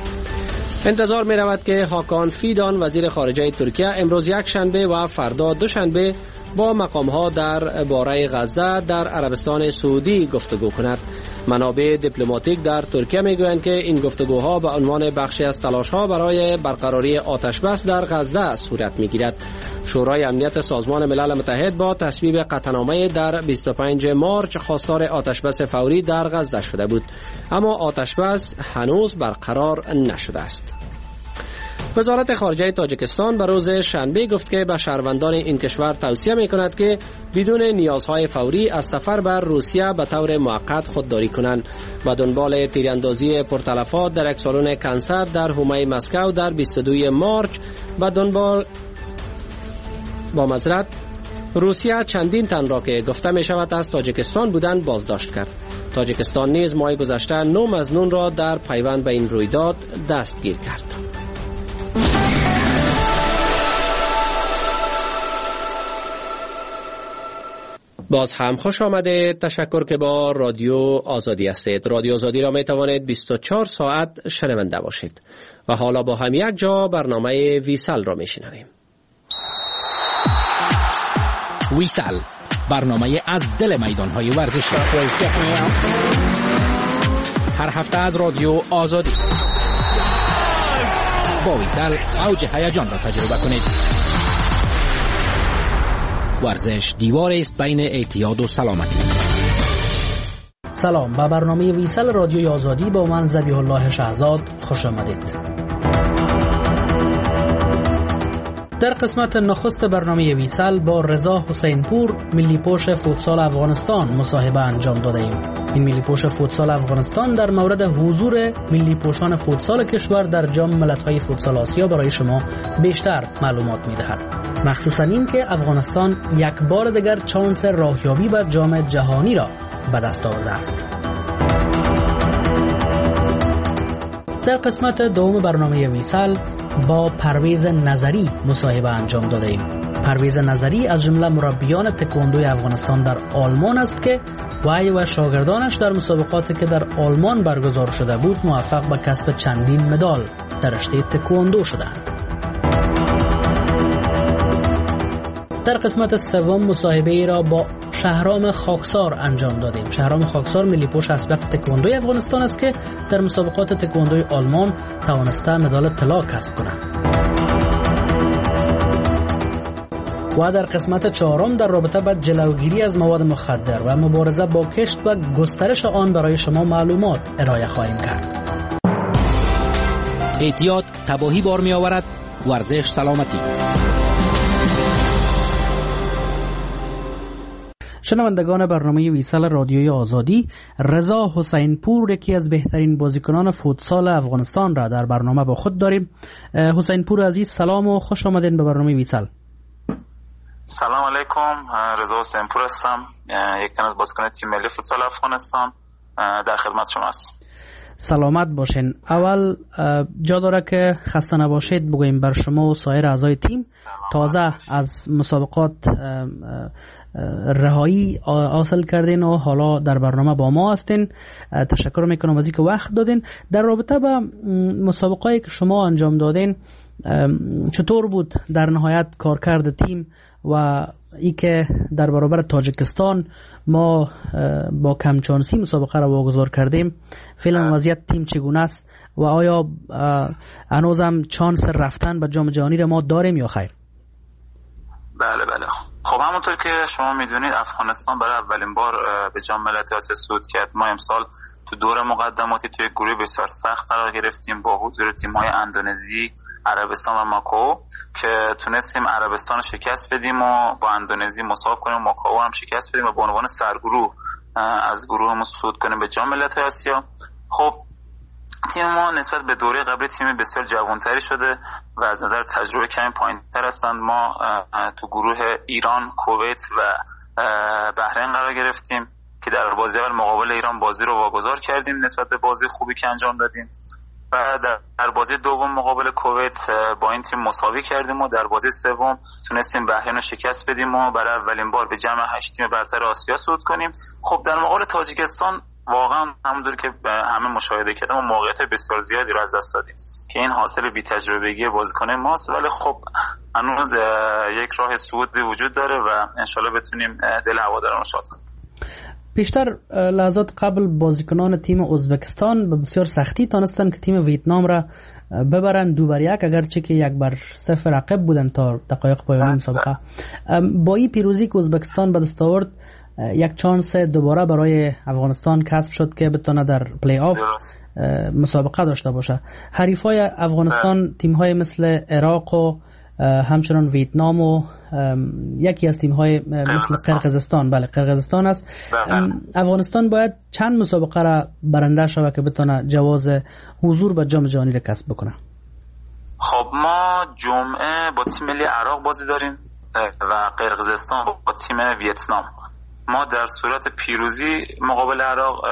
انتظار می رود که هاکان فیدان وزیر خارجه ترکیه امروز یک شنبه و فردا دوشنبه با مقام‌ها در باره غزه در عربستان سعودی گفتگو کند. منابع دیپلماتیک در ترکیه میگویند که این گفتگوها به عنوان بخشی از تلاش‌ها برای برقراری آتش‌بس در غزه صورت می‌گیرد. شورای امنیت سازمان ملل متحد با تصویب قطعنامه در بیست و پنجم مارس خواستار آتش‌بس فوری در غزه شده بود، اما آتش‌بس هنوز برقرار نشده است. وزارت خارجه تاجیکستان به روز شنبه گفت که به شهروندان این کشور توصیه می‌کند که بدون نیازهای فوری از سفر بر روسیه به طور موقت خودداری کنند. و دنبال تیراندازی پرتلفات در یک سالن کنسر در حومه مسکو در بیست و دوم مارس و دنبال با معذرت روسیه چندین تن را که گفته می شود از تاجیکستان بودند بازداشت کرد. تاجیکستان نیز ماه گذشته نه مظنون را در پیوند به این رویداد دستگیر کرد. باز هم خوش آمده. تشکر که با رادیو آزادی هستید. رادیو آزادی را می توانید بیست و چهار ساعت شنونده باشید. و حالا با هم یک جا برنامه ویسال را می شنویم. ویسال، برنامه از دل میدان‌های ورزشی. هر هفته از رادیو آزادی. با ویسال اوج هیجان را تجربه کنید. ورزش دیوار است بین اعتیاد و سلامتی. سلام، به برنامه ویسال رادیوی آزادی با من ذبیح الله شهزاد خوش آمدید. در قسمت نخست برنامه ویسال با رضا حسین پور ملی پوش فوتسال افغانستان مصاحبه انجام داده ایم. این ملی پوش فوتسال افغانستان در مورد حضور ملی پوشان فوتسال کشور در جام ملت‌های فوتسال آسیا برای شما بیشتر معلومات می‌دهد. مخصوصاً این که افغانستان یک بار دیگر چانس راهیابی بر جام جهانی را به دست آورده است. در قسمت دوم برنامه ویسال با پرویز نظری مصاحبه انجام داده ایم. پرویز نظری از جمله مربیان تکواندوی افغانستان در آلمان است که وی و شاگردانش در مسابقاتی که در آلمان برگزار شده بود موفق به کسب چندین مدال در رشته تکواندو شدند. در قسمت سوم مصاحبه ای را با شهرام خاکسار انجام دادیم. شهرام خاکسار ملی پوش اسبق تکواندوی افغانستان است که در مسابقات تکواندوی آلمان توانسته مدال طلا کسب کند. و در قسمت چهارم در رابطه با جلوگیری از مواد مخدر و مبارزه با کشت و گسترش آن برای شما معلومات ارائه خواهیم کرد. اعتیاد تباهی بار می آورد ورزش سلامتی. شنوندگان برنامه ویسال رادیوی آزادی، رضا حسین پور یکی از بهترین بازیکنان فوتسال افغانستان را در برنامه با خود داریم. حسین پور عزیز سلام و خوش آمدین به برنامه ویسال. سلام علیکم، رضا حسین پور هستم، یک تن از بازیکنان تیم ملی فوتسال افغانستان، در خدمت شما هستم. سلامت باشین. اول جا داره که خسته نباشید بگوییم بر شما و سایر اعضای تیم. تازه از مسابقات رهایی حاصل کردین و حالا در برنامه با ما هستین. تشکر میکنم از اینکه وقت دادین. در رابطه با مسابقاتی که شما انجام دادین، چطور بود در نهایت کارکرد تیم و ای که در برابر تاجیکستان ما با کمچانسی مسابقه را واگذار کردیم؟ فعلا وضعیت تیم چگونه است و آیا هنوزم چانس رفتن به جام جهانی را ما داریم یا خیر؟ بله بله خب همونطور که شما میدونید افغانستان برای اولین بار به جام ملت‌های آسیا صعود کرد. ما امسال تو دور مقدماتی توی گروه بسیار سخت قرار گرفتیم با حضور تیم‌های اندونزی، عربستان و ماکائو که تونستیم عربستان رو شکست بدیم و با اندونزی مساوی کنیم، ماکائو هم شکست بدیم و به عنوان سرگروه از گروهمون صعود کنیم به جام ملت‌های آسیا. خب تیم ما نسبت به دوره قبلی تیم بسیار جوانتری شده و از نظر تجربه کمی پایین‌تر هستند. ما تو گروه ایران، کویت و بحرین قرار گرفتیم که در بازی اول مقابل ایران بازی رو واگذار کردیم نسبت به بازی خوبی که انجام دادیم و در بازی دوم مقابل کویت با این تیم مساوی کردیم و در بازی سوم تونستیم بحرین رو شکست بدیم و برای اولین بار به جمع هشت تیم برتر آسیا صعود کنیم. خب در مقابل تاجیکستان واقعا همونطور که همه مشاهده کردیم و موقعیت بسیار زیادی رو از دست دادیم که این حاصل بی تجربگی بازیکنان ماست، ولی خب هنوز یک راه صعودی وجود داره و انشالله بتونیم دل هواداران رو شاد کنیم. پیشتر لحظات قبل بازیکنان تیم ازبکستان به بسیار سختی تانستن که تیم ویتنام را ببرن دو بر یک، اگرچه که یک بر صفر رقیب بودن تا دقایق پایانی مسابقه. با این پیروزی که ازبکستان به دست آورد یک چانس دوباره برای افغانستان کسب شد که بتونه در پلی آف مسابقه داشته باشه. حریفای افغانستان تیم‌های مثل عراق و همچنان ویتنام و یکی از تیم‌های مثل قرقیزستان، بله قرقیزستان است. افغانستان باید چند مسابقه را برنده شود که بتونه جواز حضور به جام جهانی را کسب بکنه؟ خب ما جمعه با تیم ملی عراق بازی داریم و قرقیزستان با تیم ویتنام. ما در صورت پیروزی مقابل عراق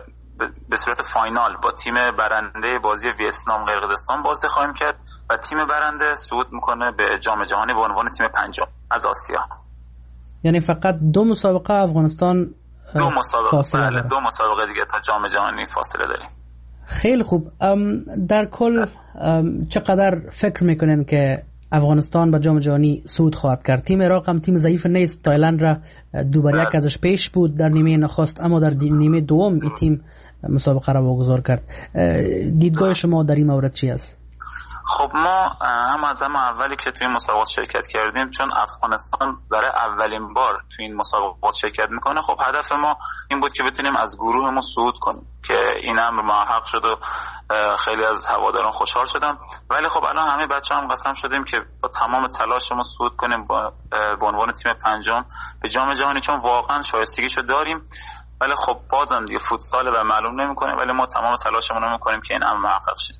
به صورت فاینال با تیم برنده بازی ویتنام قرقیزستان بازی خواهیم کرد و تیم برنده صعود میکنه به جام جهانی به عنوان تیم پنجم از آسیا. یعنی فقط دو مسابقه افغانستان دو مسابقه بله دو مسابقه دیگه تا جام جهانی فاصله داریم. خیلی خوب. در کل چقدر فکر میکنین که افغانستان به جام جهانی صعود خواهد کرد؟ تیم عراق هم تیم ضعیف نیست، تایلند را دو بر یک ازش پیش بود در نیمه نخست، اما در نیمه دوم این تیم مسابقه را واگذار کرد. دیدگاه شما در این مورد چی است؟ خب ما هم از هم اولی که توی مسابقات شرکت کردیم، چون افغانستان برای اولین بار توی این مسابقات شرکت میکنه، خب هدف ما این بود که بتونیم از گروهمون صعود کنیم که این امر محقق شد و خیلی از هواداران خوشحال شدن. ولی خب الان همه بچه‌ها هم قسم شدیم که با تمام تلاشمون صعود کنیم به عنوان تیم پنجم به جام جهانی، چون واقعا شایستگیشو داریم. ولی خب بازم دیگه فوتسال و معلوم نمی‌کنه، ولی ما تمام تلاشمون رو می‌کنیم که این امر محقق شه.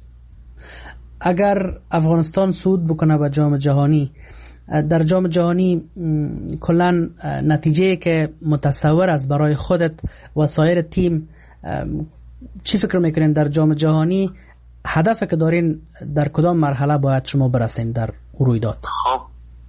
اگر افغانستان صعود بکنه به جام جهانی، در جام جهانی کلا نتیجه که متصور است برای خودت و سایر تیم، چی فکر میکنین در جام جهانی هدفی که دارین در کدام مرحله باید شما برسین در رویداد؟ خب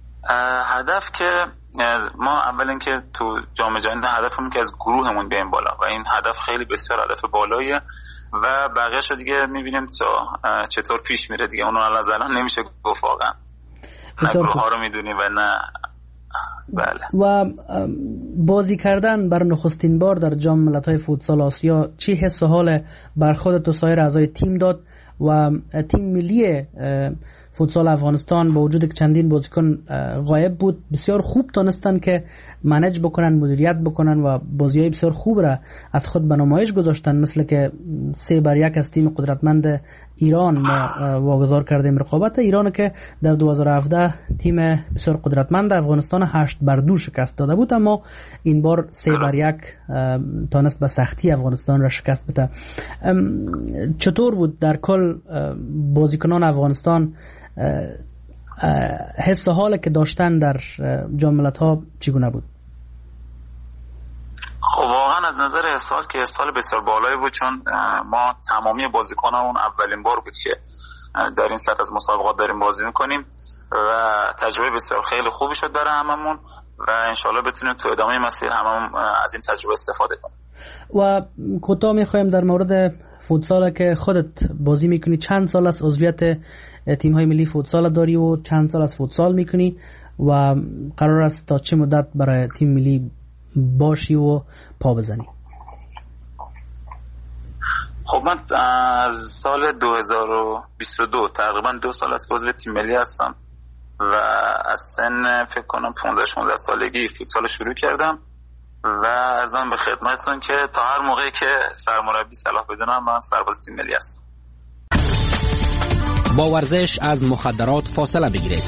هدف که ما اول اینکه تو جام جهانی هدفمون که از گروهمون بیایم بالا و این هدف خیلی بسیار هدف بالاییه و بقیه‌شو دیگه میبینیم تا چطور پیش میره دیگه. اونو از الان نمیشه گفت واقعا، نه گروه ها رو میدونیم و نه بله. و بازی کردن بر نخستین بار در جام ملت‌های فوتسال آسیا چی حس و حال بر خودت و سایر اعضای تیم داد و تیم ملی فوتسال افغانستان با وجود که چندین بازیکن غایب بود بسیار خوب تونستن که منیج بکنن، مدیریت بکنن و بازی‌های بسیار خوب را از خود به نمایش گذاشتن، مثل که سه بر یک از تیم قدرتمند ایران ما واگذار کردیم رقابت ایران که در دو هزار و هفده تیم بسیار قدرتمند افغانستان هشت بر دو شکست داده بود، اما این بار سه بر یک تونست به سختی افغانستان را شکست بده. چطور بود در کل بازیکنان افغانستان حس و حالی که داشتن در جام ملت‌ها چگونه بود؟ خب واقعا از نظر حسال که سال بسیار بالایی بود، چون ما تمامی بازیکنامون اولین بار بود که در این سطح از مسابقات داریم بازی میکنیم و تجربه بسیار خیلی خوبی شد برای هممون و انشالله بتونیم تو ادامه مسیر هممون از این تجربه استفاده کنیم. و کوتاه میخوایم در مورد فوتسال که خودت بازی میکنی، چند سال از عضویت تیم های ملی فوتسال داری و چند سال از فوتسال میکنی و قرار است تا چه مدت برای تیم ملی باشی و پا بزنی؟ خب من از سال دو هزار و بیست و دو تقریبا دو سال از عضو تیم ملی هستم و از سن فکر کنم پانزده شانزده سالگی فوتسال شروع کردم و ارزم به خدمتتون که تا هر موقعی که سرمربی صلاح بدونم من سرباز تیم ملی هستم. با ورزش از مخدرات فاصله بگیرید.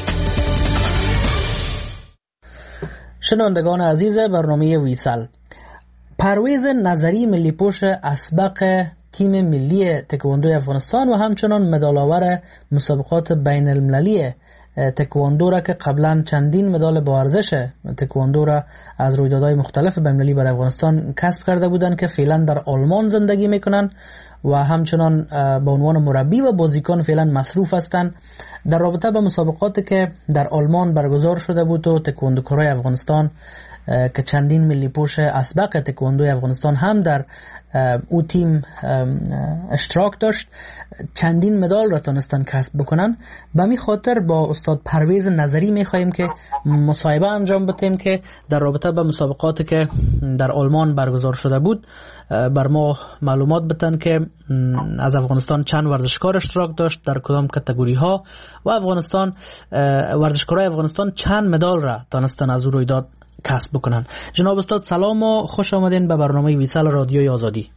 شنوندگان عزیز برنامه ویسال، پرویز نظری ملی پوش اسبق تیم ملی تکواندو افغانستان و همچنان مدال‌آور مسابقات بین المللی تکواندو را که قبلا چندین مدال با ارزش تکواندو را از رویدادهای مختلف بین المللی برای افغانستان کسب کرده بودند که فعلا در آلمان زندگی میکنند و همچنان به عنوان مربی و بازیکن فعلا مصروف هستند. در رابطه با مسابقاتی که در آلمان برگزار شده بود و تکواندوکارای افغانستان که چندین ملی پوش اسبق تکواندو افغانستان هم در او تیم اشتراک داشت، چندین مدال را تونستن کسب بکنن. به می خاطر با استاد پرویز نظری می خواهیم که مصاحبه انجام بدیم که در رابطه با مسابقاتی که در آلمان برگزار شده بود بر ما معلومات بدن که از افغانستان چند ورزشکار اشتراک داشت در کدام کاتگوری ها و افغانستان ورزشکارای افغانستان چند مدال را تونستن از او رویداد کسب بکنن. جناب استاد سلام و خوش آمدین به برنامه ویسال رادیوی آزادی.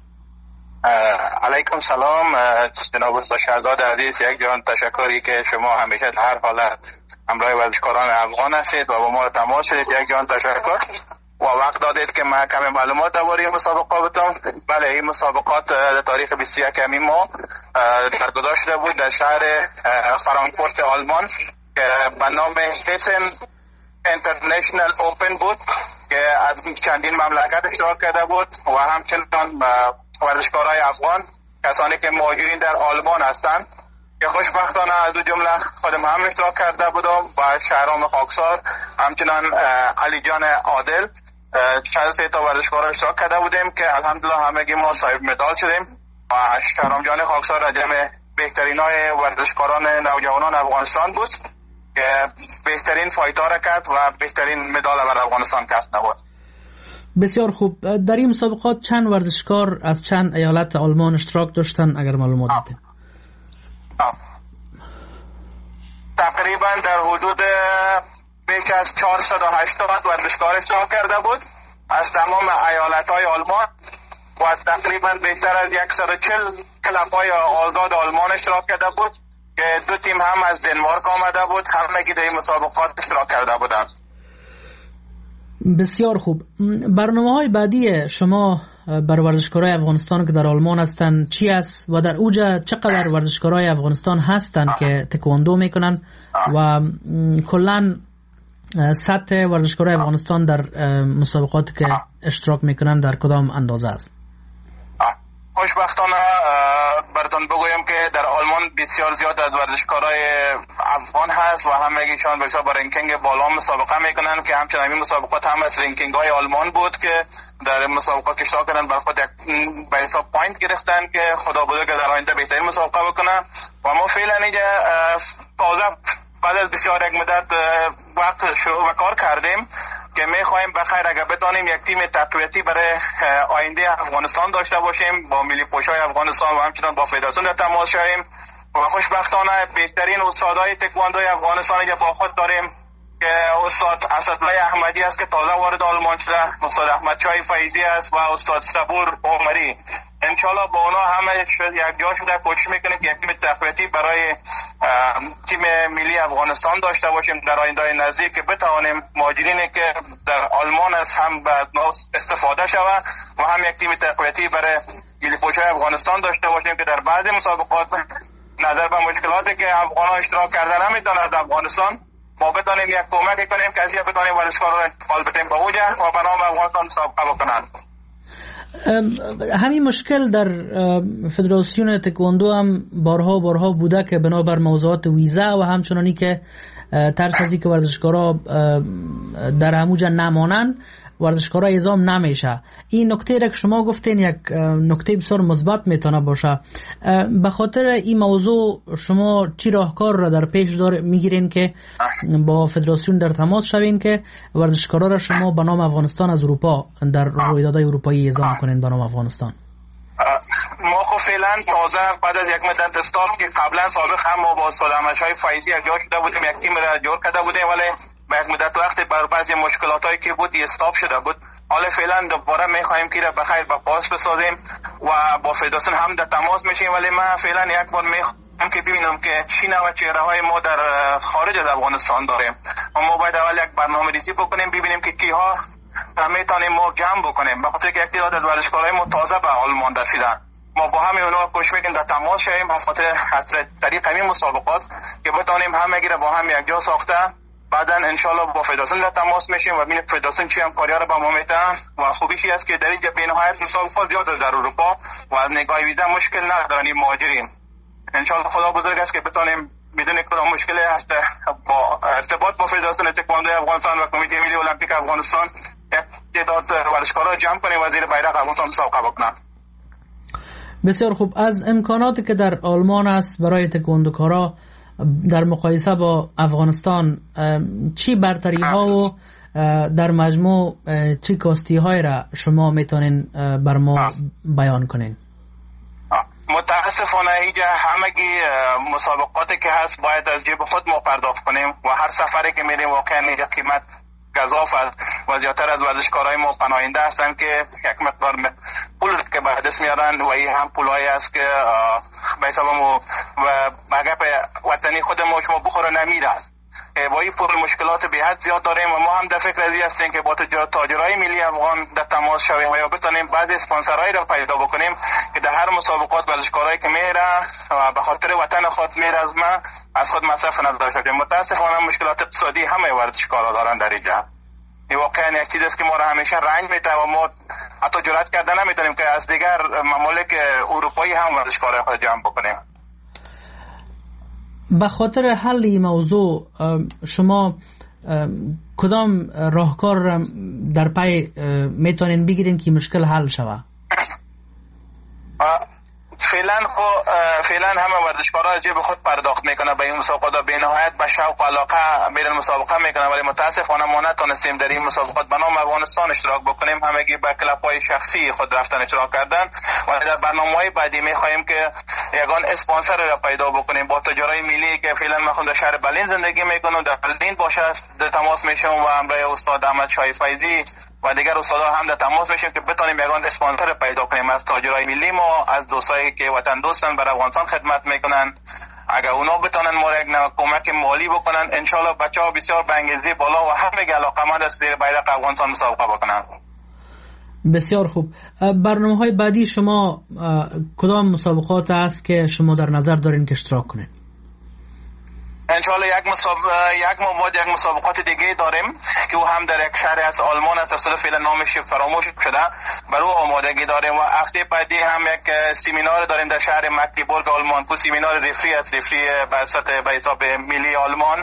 علیکم سلام جناب استاد شهزاد عزیز، یک جان تشکری که شما همیشه در هر حالت همراه ورزشکاران افغان هستید و با ما تماس شدید. یک جان تشکر و وقت دادید که من کمی معلومات درباره مسابقات بدم. بله، این مسابقات در تاریخ بیست و یکم ماه برگزار شده بود در شهر فرانکفورت آلمان که به نام هسن اینترنشنال اوپن بود که از چندین مملکت اشتراک کرده بود و همچنان ورزشکارای افغان، کسانی که مهاجرین در آلمان هستند که خوشبختانه از دو جمله خودم هم اشتراک کرده بودم و شهرام خاکسار، همچنان علی جان عادل، چند سه تا ورزشکارا اشتراک کرده بودیم که الحمدلله همگی ما صاحب مدال شدیم و شهرام جان خاکسار از جمع بهترینای ورزشکاران نوجوانان افغانستان بود که بهترین فایتا را کرد و بهترین مدال بر افغانستان کسب نمود. بسیار خوب. در این مسابقات چند ورزشکار از چند ایالت آلمان اشتراک داشتن اگر معلومات بدید؟ تقریبا در حدود بیش از چهارصد و هشتاد ورزشکار اشتراک کرده بود از تمام ایالت‌های آلمان و تقریبا بیشتر از صد و چهل کلب‌های آزاد آلمان اشتراک کرده بود که دو تیم هم از دنمارک آمده بود، همگی در این مسابقات اشتراک کرده بودند. بسیار خوب. برنامه‌های بعدی شما بر ورزشکارای افغانستان که در آلمان هستند چی است و در اوجا چقدر ورزشکارای افغانستان هستند که تکواندو میکنن و کلا سطح ورزشکارای افغانستان در مسابقاتی که اشتراک میکنن در کدام اندازه است؟ خوشبختانه براتون بگویم که در آلمان بسیار زیاد از ورزشکارای افغان هست و همگیشان به حساب رنکینگ بالا مسابقه میکنن که همچنین این مسابقات هم از رنکینگ های آلمان بود که در مسابقات اشتراک کردن بر خود به حساب پوینت گرفتن که خدا بده که در آینده بهترین مسابقه بکنن و ما فعلا اینجا تازه بعد از بسیار یک مدت وقت شروع و کار کردیم که میخوایم بخیر اگر بتانیم یک تیم تقویتی برای آینده افغانستان داشته باشیم، با ملی پوشای افغانستان و همچنان با فدراسیون در تماس شویم و خوشبختانه بهترین استادای تکواندوی افغانستان را با خود داریم که استاد اسدالله احمدی است که تازه وارد آلمان شده، استاد احمد چای فیضی است و استاد صبور عمری. انشالله با اونا همه یک جا شده کوشش میکنیم که یک تیم تقویتی برای تیم ملی افغانستان داشته باشیم در آینده نزدیک که بتوانیم مهاجرینی که در آلمان است هم از استفاده شود و هم یک تیم تقویتی برای ملی پوشای افغانستان داشته باشیم که در بعضی مسابقات نظر به مشکلاتی که افغان‌ها اشتراک کردن نمیتونن از افغانستان ما بتونیم یک کمک کنیم که از بتونیم ورزشکاران را انتقال بدیم به اوج و به نام افغانستان مسابقه بکنن. همین مشکل در فدراسیون تکواندو هم بارها بارها بوده که بنابر موضوعات ویزا و همچنانی که ترس از اینکه ورزشکارا در هموجا نمانن ورزشکارا اعزام نمیشه. این نکته را که شما گفتین یک نکته بسیار مثبت میتونه باشه. به خاطر این موضوع شما چی راهکار را در پیش دار میگیرین که با فدراسیون در تماس شوین که ورزشکارا را شما به نام افغانستان از اروپا در رویدادهای اروپایی اعزام کنین به نام افغانستان؟ ما خب فعلا تازه بعد از یک مدت استارت که قبلا سابق هم ما با استاد احمدشاه فیضی یک جا شده بودیم، یک تیم را جور کرده بودیم، ولی به یک مدت وقتی بر بعضی مشکلاتایی که بود استاپ شده بود. حالا فعلا دوباره میخوایم که را بخیر با پاس بسازیم و با فدراسیون هم در تماس میشیم، ولی من فعلا یک بار میخوام که ببینم که چی نوع چهره‌های ما در خارج از افغانستان داریم و ما باید اول یک برنامه‌ریزی بکنیم ببینیم که کیها میتونیم ما جمع بکنیم، به خاطر که یک تعداد از ورزشکارای ما تازه به آلمان رسیدن. ما با همه اونا کوشش میکنیم در تماس شویم از خاطر از طریق همین مسابقات که بتونیم همگی را با هم یک جا ساخته بعداً انشالله با فدراسیون در تماس میشیم و ببینیم فدراسیون چی همکاری‌ها رو با ما میتن و خوبیش است که در اینجا بین‌نهایت مسابقات زیاد در اروپا و از نگاه ویزا مشکل ندارن این مهاجرین. انشالله خدا بزرگ است که بتونیم بدون کدام مشکلی هست با ارتباط با فدراسیون تکواندو افغانستان و کمیته ملی المپیک افغانستان یک تعداد ورزشکارا جمع کنیم و زیر بیرق افغانستان مسابقه بکنن. بسیار خوب. از امکاناتی که در آلمان است برای تکواندوکارا در مقایسه با افغانستان چی برتری ها و در مجموع چی کاستی های را شما میتونین بر ما بیان کنین؟ متاسفانه اینجا همگی مسابقاتی که هست باید از جیب خود ما پرداخت کنیم و هر سفری که میریم واقعا اینجا قیمت گزاف است و زیادتر از ورزشکارای ما پناهنده هستن که یک مقدار پول که به دست میارن و این هم پولایی است که به حساب ما و بگپ وطنی خود ما شما بخوره نمیره است. با این پول مشکلات به حد زیاد داریم و ما هم در فکر ازی هستیم که با تاجرای ملی افغان در تماس شویم و یا بتونیم بعضی اسپانسرایی را پیدا بکنیم که در هر مسابقات ورزشکارایی که میره و به خاطر وطن خود میره از ما از خود مصرف نداشته باشیم. متاسفانه مشکلات اقتصادی همه ورزشکارا دارن در اینجا. این واقعا یک چیزی است که ما را همیشه رنج میده و ما حتی جرئت کردن نمیتونیم که از دیگر ممالک اروپایی هم ورزشکارای خود جمع بکنیم. به خاطر حل این موضوع شما کدام راهکار را در پی میتونین بگیرین که مشکل حل شوه؟ فعلا خو فعلا همه ورزشکارا از جیب خود پرداخت میکنه به این مسابقات، به نهایت به شوق و علاقه میرن مسابقه میکنه، ولی متاسفانه ما نتونستیم در این مسابقات به نام افغانستان اشتراک بکنیم. همگی به کلب‌های شخصی خود رفتن اشتراک کردن و در برنامه‌های بعدی میخواهیم که یگان اسپانسر را پیدا بکنیم با تجارای ملی که فعلا من خودم در شهر برلین زندگی میکنم، در برلین باشه در تماس میشم و همراه استاد احمد شاه فیضی و دیگر استادا هم در تماس میشیم که بتونیم یگان اسپانسر پیدا کنیم از تاجرای ملی ما، از دوستایی که وطن دوستن بر افغانستان خدمت میکنن. اگر اونا بتونن ما را یک کمک مالی بکنن انشالله بچه‌ها بسیار به انگیزه بالا و همه علاقه‌مند است زیر بیرق افغانستان مسابقه بکنن. بسیار خوب. برنامه‌های بعدی شما کدام مسابقات است که شما در نظر دارین که اشتراک کنین؟ انشالله یک مسابقه یک ما باید یک مسابقات دیگه داریم که او هم در یک شهر از آلمان است، اصلا فعلا نامش فراموش شده، برای آمادگی داریم و هفته بعدی هم یک سمینار داریم در شهر مکتیبورگ آلمان، کو سمینار رفری است، رفری به حساب به حساب ملی آلمان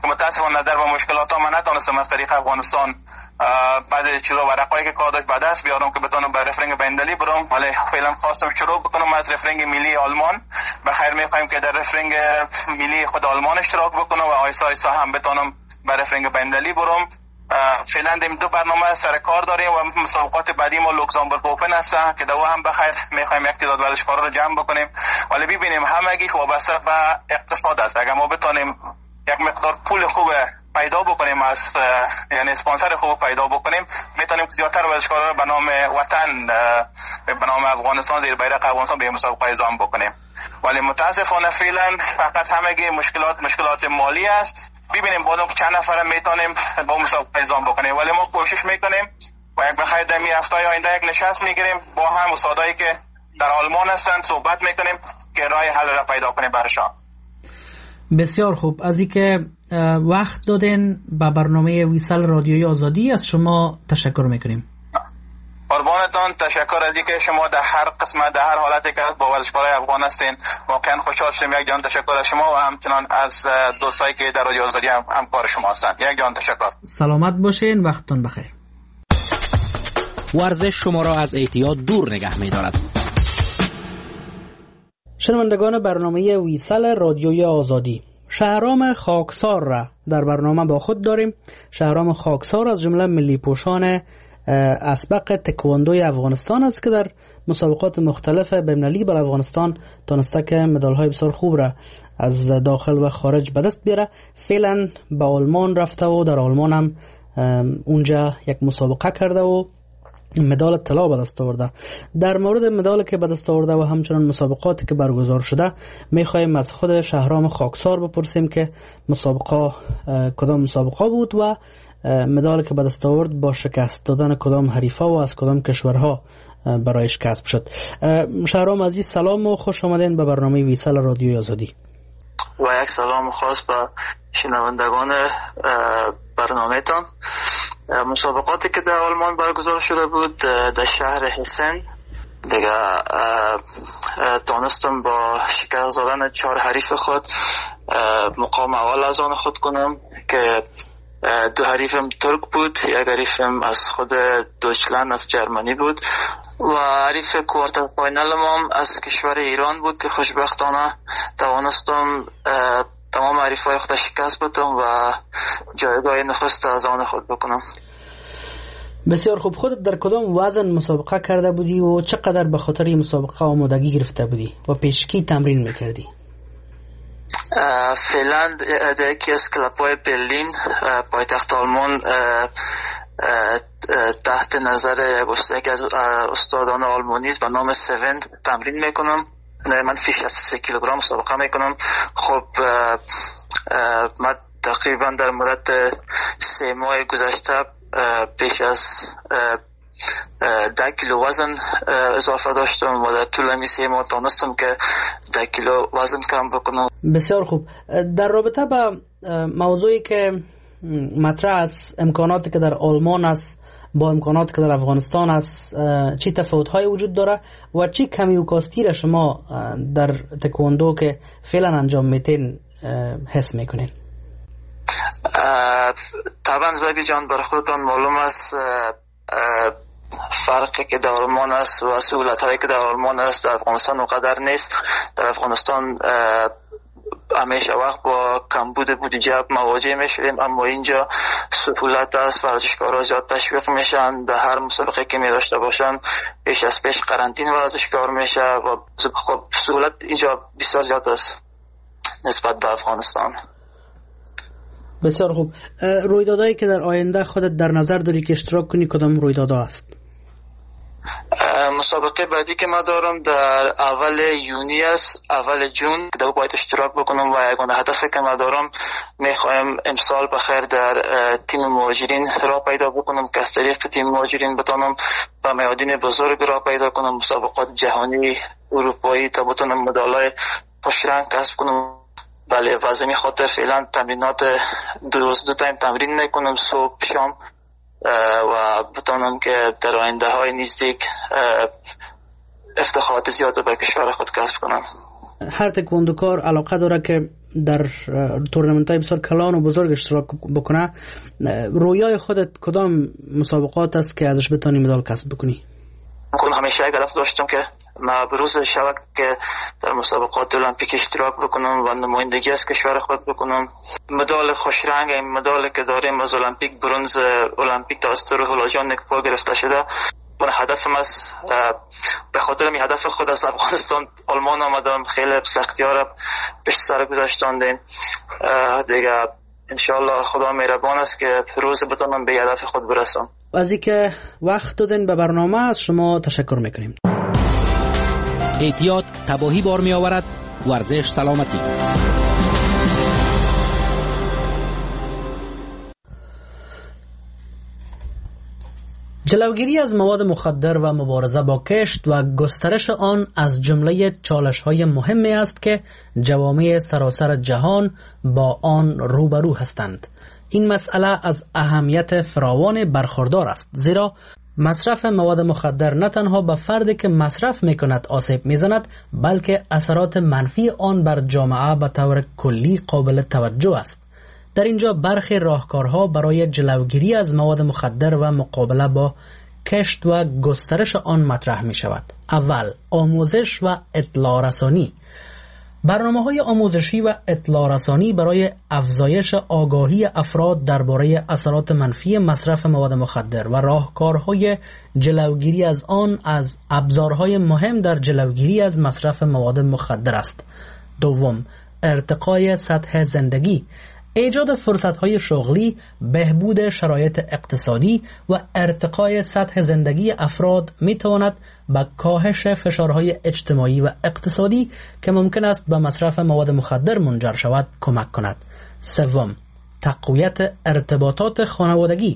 متاسفانه در با مشکلات ها من نتونستم از طریق افغانستان بعد چلو ورقایی که کار داشت به دست بیارم که بتونم به رفرنگ بین‌المللی برم، ولی فعلا خواستم شروع بکنم از رفرنگ ملی آلمان. به خیر میخوایم که در رفرنگ ملی خود آلمان اشتراک بکنم و آیسا آیسا هم بتونم به رفرنگ بین‌المللی برم. فعلا دیم دو برنامه سر کار داریم و مسابقات بعدی ما لوکزامبورگ اوپن هست که دو هم بخیر میخوایم یک تعداد ورزشکارا رو جمع بکنیم، ولی ببینیم همگی وابسته به اقتصاد است. اگر ما بتونیم یک مقدار پول خوب پیدا بکنیم از یعنی اسپانسر خوب پیدا بکنیم، میتونیم زیادتر ورزشکارا رو به نام وطن به نام افغانستان زیر بیرق افغانستان به مسابقه اعزام بکنیم. ولی متاسفانه فعلا فقط همگی مشکلات مشکلات مالی است. ببینیم بعدم چند نفر میتونیم با مسابقه اعزام بکنیم، ولی ما کوشش میکنیم و یک بخیر در می هفته آینده یک نشست میگیریم با هم استادایی که در آلمان هستن صحبت میکنیم که راه حل را پیدا کنیم برشان. بسیار خوب. از اینکه وقت دادین به برنامه ویسال رادیوی آزادی از شما تشکر میکنیم. قربانتان، تشکر از اینکه شما در هر قسمت در هر حالتی که با ورزشکارای افغان هستین واقعا خوشحال شدیم. یک جان تشکر از شما و همچنان از دوستایی که در رادیو آزادی هم همکار شما هستند. یک جان تشکر. سلامت باشین، وقتتون بخیر. ورزش شما را از اعتیاد دور نگه می‌دارد. شنوندگان برنامه ویسال رادیوی آزادی، شهرام خاکسار را در برنامه با خود داریم. شهرام خاکسار از جمله ملی پوشان اسبق تکواندوی افغانستان است که در مسابقات مختلف بین‌المللی بر افغانستان تونسته که مدال‌های بسیار خوب را از داخل و خارج به دست بیاره. فعلا به آلمان رفته و در آلمان هم اونجا یک مسابقه کرده و مدال طلا به دست آورده. در مورد مدالی که به دست آورده و همچنان مسابقاتی که برگزار شده می‌خوایم از خود شهرام خاکسار بپرسیم که مسابقه کدام مسابقه بود و مدالی که به دست آورد با شکست دادن کدام حریفه و از کدام کشورها برایش کسب شد. شهرام عزیز سلام و خوش آمدین به برنامه ویسال رادیوی آزادی. و یک سلام خاص به شنوندگان برنامه تان. مسابقاتی که در آلمان برگزار شده بود در شهر هسن دیگه تانستم با شکست دادن چهار حریف خود مقام اول از آن خود کنم که دو حریفم ترک بود، یک حریفم از خود دویچلند از جرمنی بود و حریف کوارتر فاینال ما از کشور ایران بود که خوشبختانه توانستم تمام حریفای خود شکست بدم و جایگاه نخست از آن خود بکنم. بسیار خوب. خودت در کدام وزن مسابقه کرده بودی و چقدر به خاطر این مسابقه آمادگی گرفته بودی و پیشکی تمرین میکردی؟ فعلا در یکی از کلاب‌های برلین پایتخت آلمان تحت نظر یکی از استادان آلمانی به نام سون تمرین میکنم. من فی شصت و سه کیلوگرم مسابقه میکنم. خب من تقریبا در مدت سه ماه گذشته پیش از ده کیلو وزن اضافه داشتم و در طول همین سه ماه تانستم که ده کیلو وزن کم بکنم. بسیار خوب. در رابطه با موضوعی که مطرح است، امکاناتی که در آلمان است با امکاناتی که در افغانستان است، چی تفاوت‌های وجود داره و چی کمی و کاستی را شما در تکواندو که فعلا انجام میتین حس میکنین؟ طبعا زبی جان بر خودتان معلوم است فرقی که در آلمان است و سهولت‌هایی که در آلمان است در افغانستان اونقدر نیست. در افغانستان همیشه وقت با کمبود بودجه مواجه میشیم، اما اینجا سهولت است، ورزشکارها زیاد تشویق میشن، در هر مسابقه که می داشته باشن پیش از پیش قرنطینه ورزشکار میشه و خب سهولت اینجا بسیار زیاد است نسبت به افغانستان. بسیار خوب. رویدادهایی که در آینده خودت در نظر داری که اشتراک کنی کدام رویدادها است؟ مسابقه بعدی که ما دارم در اول یونی است، اول جون که باید اشتراک بکنم و یگانه هدفی که ما دارم میخوایم امسال بخیر در تیم مهاجرین را پیدا بکنم که از طریق تیم مهاجرین بتونم به میادین بزرگ را پیدا کنم، مسابقات جهانی اروپایی تا بتونم مدالای خوشرنگ کسب کنم. بله و از این خاطر فعلا تمرینات دو روز دو تایم تمرین میکنم، صبح شام، و بتونم که در آینده های نزدیک افتخارات زیاد به کشور خود کسب کنم. هر تکواندوکار علاقه داره که در تورنمنت های بسیار کلان و بزرگ اشتراک بکنه. رویای خودت کدام مسابقات است که ازش بتونی مدال کسب بکنی؟ من همیشه یک هدف داشتم که ما بروز شود که در مسابقات المپیک اشتراک بکنم و نمایندگی از کشور خود بکنم. مدال خوش رنگ، این مدال که داریم از المپیک، برنز المپیک توسط روح الله جان نکپور گرفته شده. من هدفم است، به خاطر می هدف خود از افغانستان آلمان آمدم، خیلی سختی‌ها را پشت سر گذاشتاندیم دیگه. انشالله خدا مهربان است که روز بتونم به هدف خود برسم. از اینکه وقت دادن به برنامه از شما تشکر میکنیم. احتیاط تباهی بار می آورد، ورزش سلامتی. جلوگیری از مواد مخدر و مبارزه با کشت و گسترش آن از جمله چالش‌های مهمی است که جوامع سراسر جهان با آن روبرو هستند. این مسئله از اهمیت فراوان برخوردار است، زیرا مصرف مواد مخدر نه تنها به فردی که مصرف می‌کند آسیب می‌زند، بلکه اثرات منفی آن بر جامعه به طور کلی قابل توجه است. در اینجا برخی راهکارها برای جلوگیری از مواد مخدر و مقابله با کشت و گسترش آن مطرح می شود. اول، آموزش و اطلاع رسانی. برنامه‌های آموزشی و اطلاع رسانی برای افزایش آگاهی افراد درباره اثرات منفی مصرف مواد مخدر و راهکارهای جلوگیری از آن از ابزارهای مهم در جلوگیری از مصرف مواد مخدر است. دوم، ارتقای سطح زندگی. ایجاد فرصت‌های شغلی، بهبود شرایط اقتصادی و ارتقای سطح زندگی افراد می‌تواند به کاهش فشارهای اجتماعی و اقتصادی که ممکن است به مصرف مواد مخدر منجر شود کمک کند. سوم، تقویت ارتباطات خانوادگی.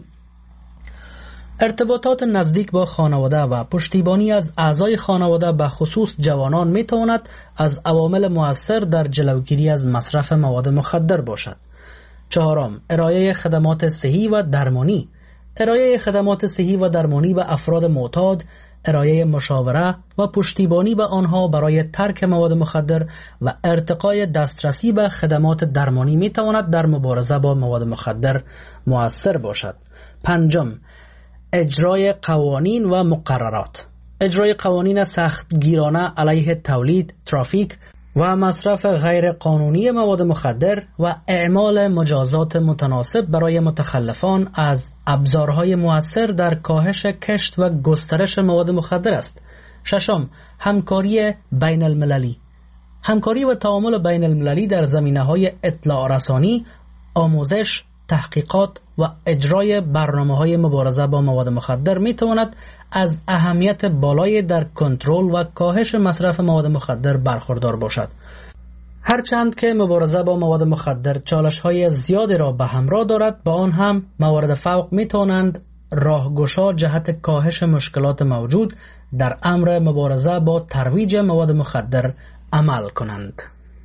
ارتباطات نزدیک با خانواده و پشتیبانی از اعضای خانواده به خصوص جوانان می‌تواند از عوامل مؤثر در جلوگیری از مصرف مواد مخدر باشد. چهارم، ارائه خدمات صحی و درمانی. ارائه خدمات صحی و درمانی به افراد معتاد، ارائه مشاوره و پشتیبانی به آنها برای ترک مواد مخدر و ارتقای دسترسی به خدمات درمانی می تواند در مبارزه با مواد مخدر مؤثر باشد. پنجم، اجرای قوانین و مقررات. اجرای قوانین سختگیرانه علیه تولید، ترافیک و مصرف غیر قانونی مواد مخدر و اعمال مجازات متناسب برای متخلفان از ابزارهای مؤثر در کاهش کشت و گسترش مواد مخدر است. ششم، همکاری بین المللی. همکاری و تعامل بین المللی در زمینه‌های اطلاع رسانی، آموزش، تحقیقات و اجرای برنامه‌های مبارزه با مواد مخدر می‌تواند از اهمیت بالای در کنترل و کاهش مصرف مواد مخدر برخوردار باشد. هرچند که مبارزه با مواد مخدر چالش‌های زیادی را به همراه دارد، با آن هم موارد فوق می‌توانند راهگشا جهت کاهش مشکلات موجود در امر مبارزه با ترویج مواد مخدر عمل کنند.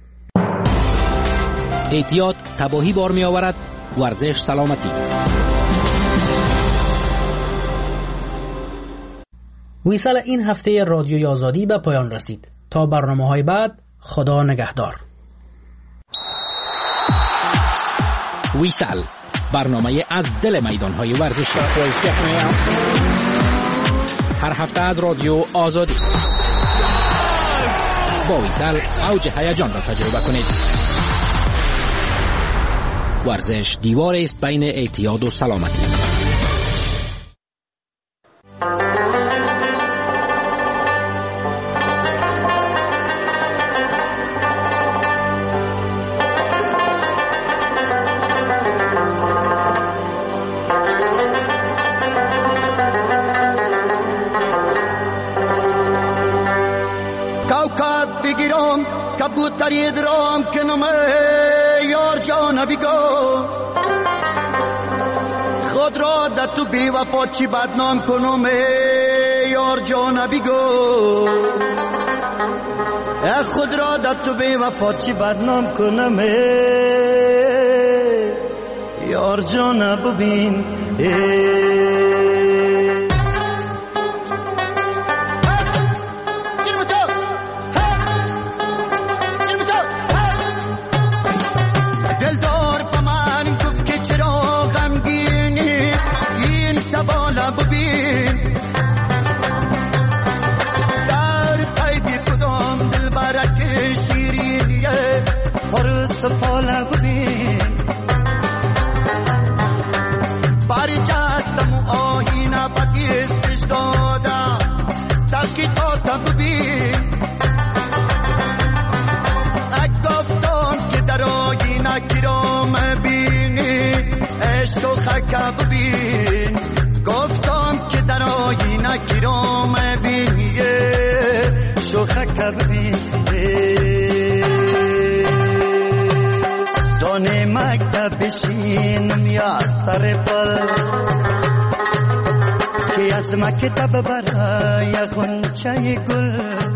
احتیاط تباهی بار می‌آورد، ورزش سلامتی. ویسال این هفته رادیوی آزادی به پایان رسید. تا برنامه‌های بعد، خدا نگهدار. ویسال، برنامه از دل میدان‌های ورزشی. هر هفته از رادیو آزادی. با ویسال اوج هیجان را تجربه کنید. ورزش دیوار است بین اعتیاد و سلامتی. کوکب بگیرم کبوتری درام کنم یار جان بیگو خود را در تو بی وفا چی بدنام کنم یار جان بیگو خود را در تو بی وفا چی بدنام کنم یار جان ببین سفاله ببین باری جستم و آهینه بدیستش دادم تحقیقات ببین گفتم که در آینه گرام بینی شوخک ببین گفتم که در آینه گرام بینی شوخک ببین دانه مکتب بشینم یا سر پل که از مکتب برای غنچه گل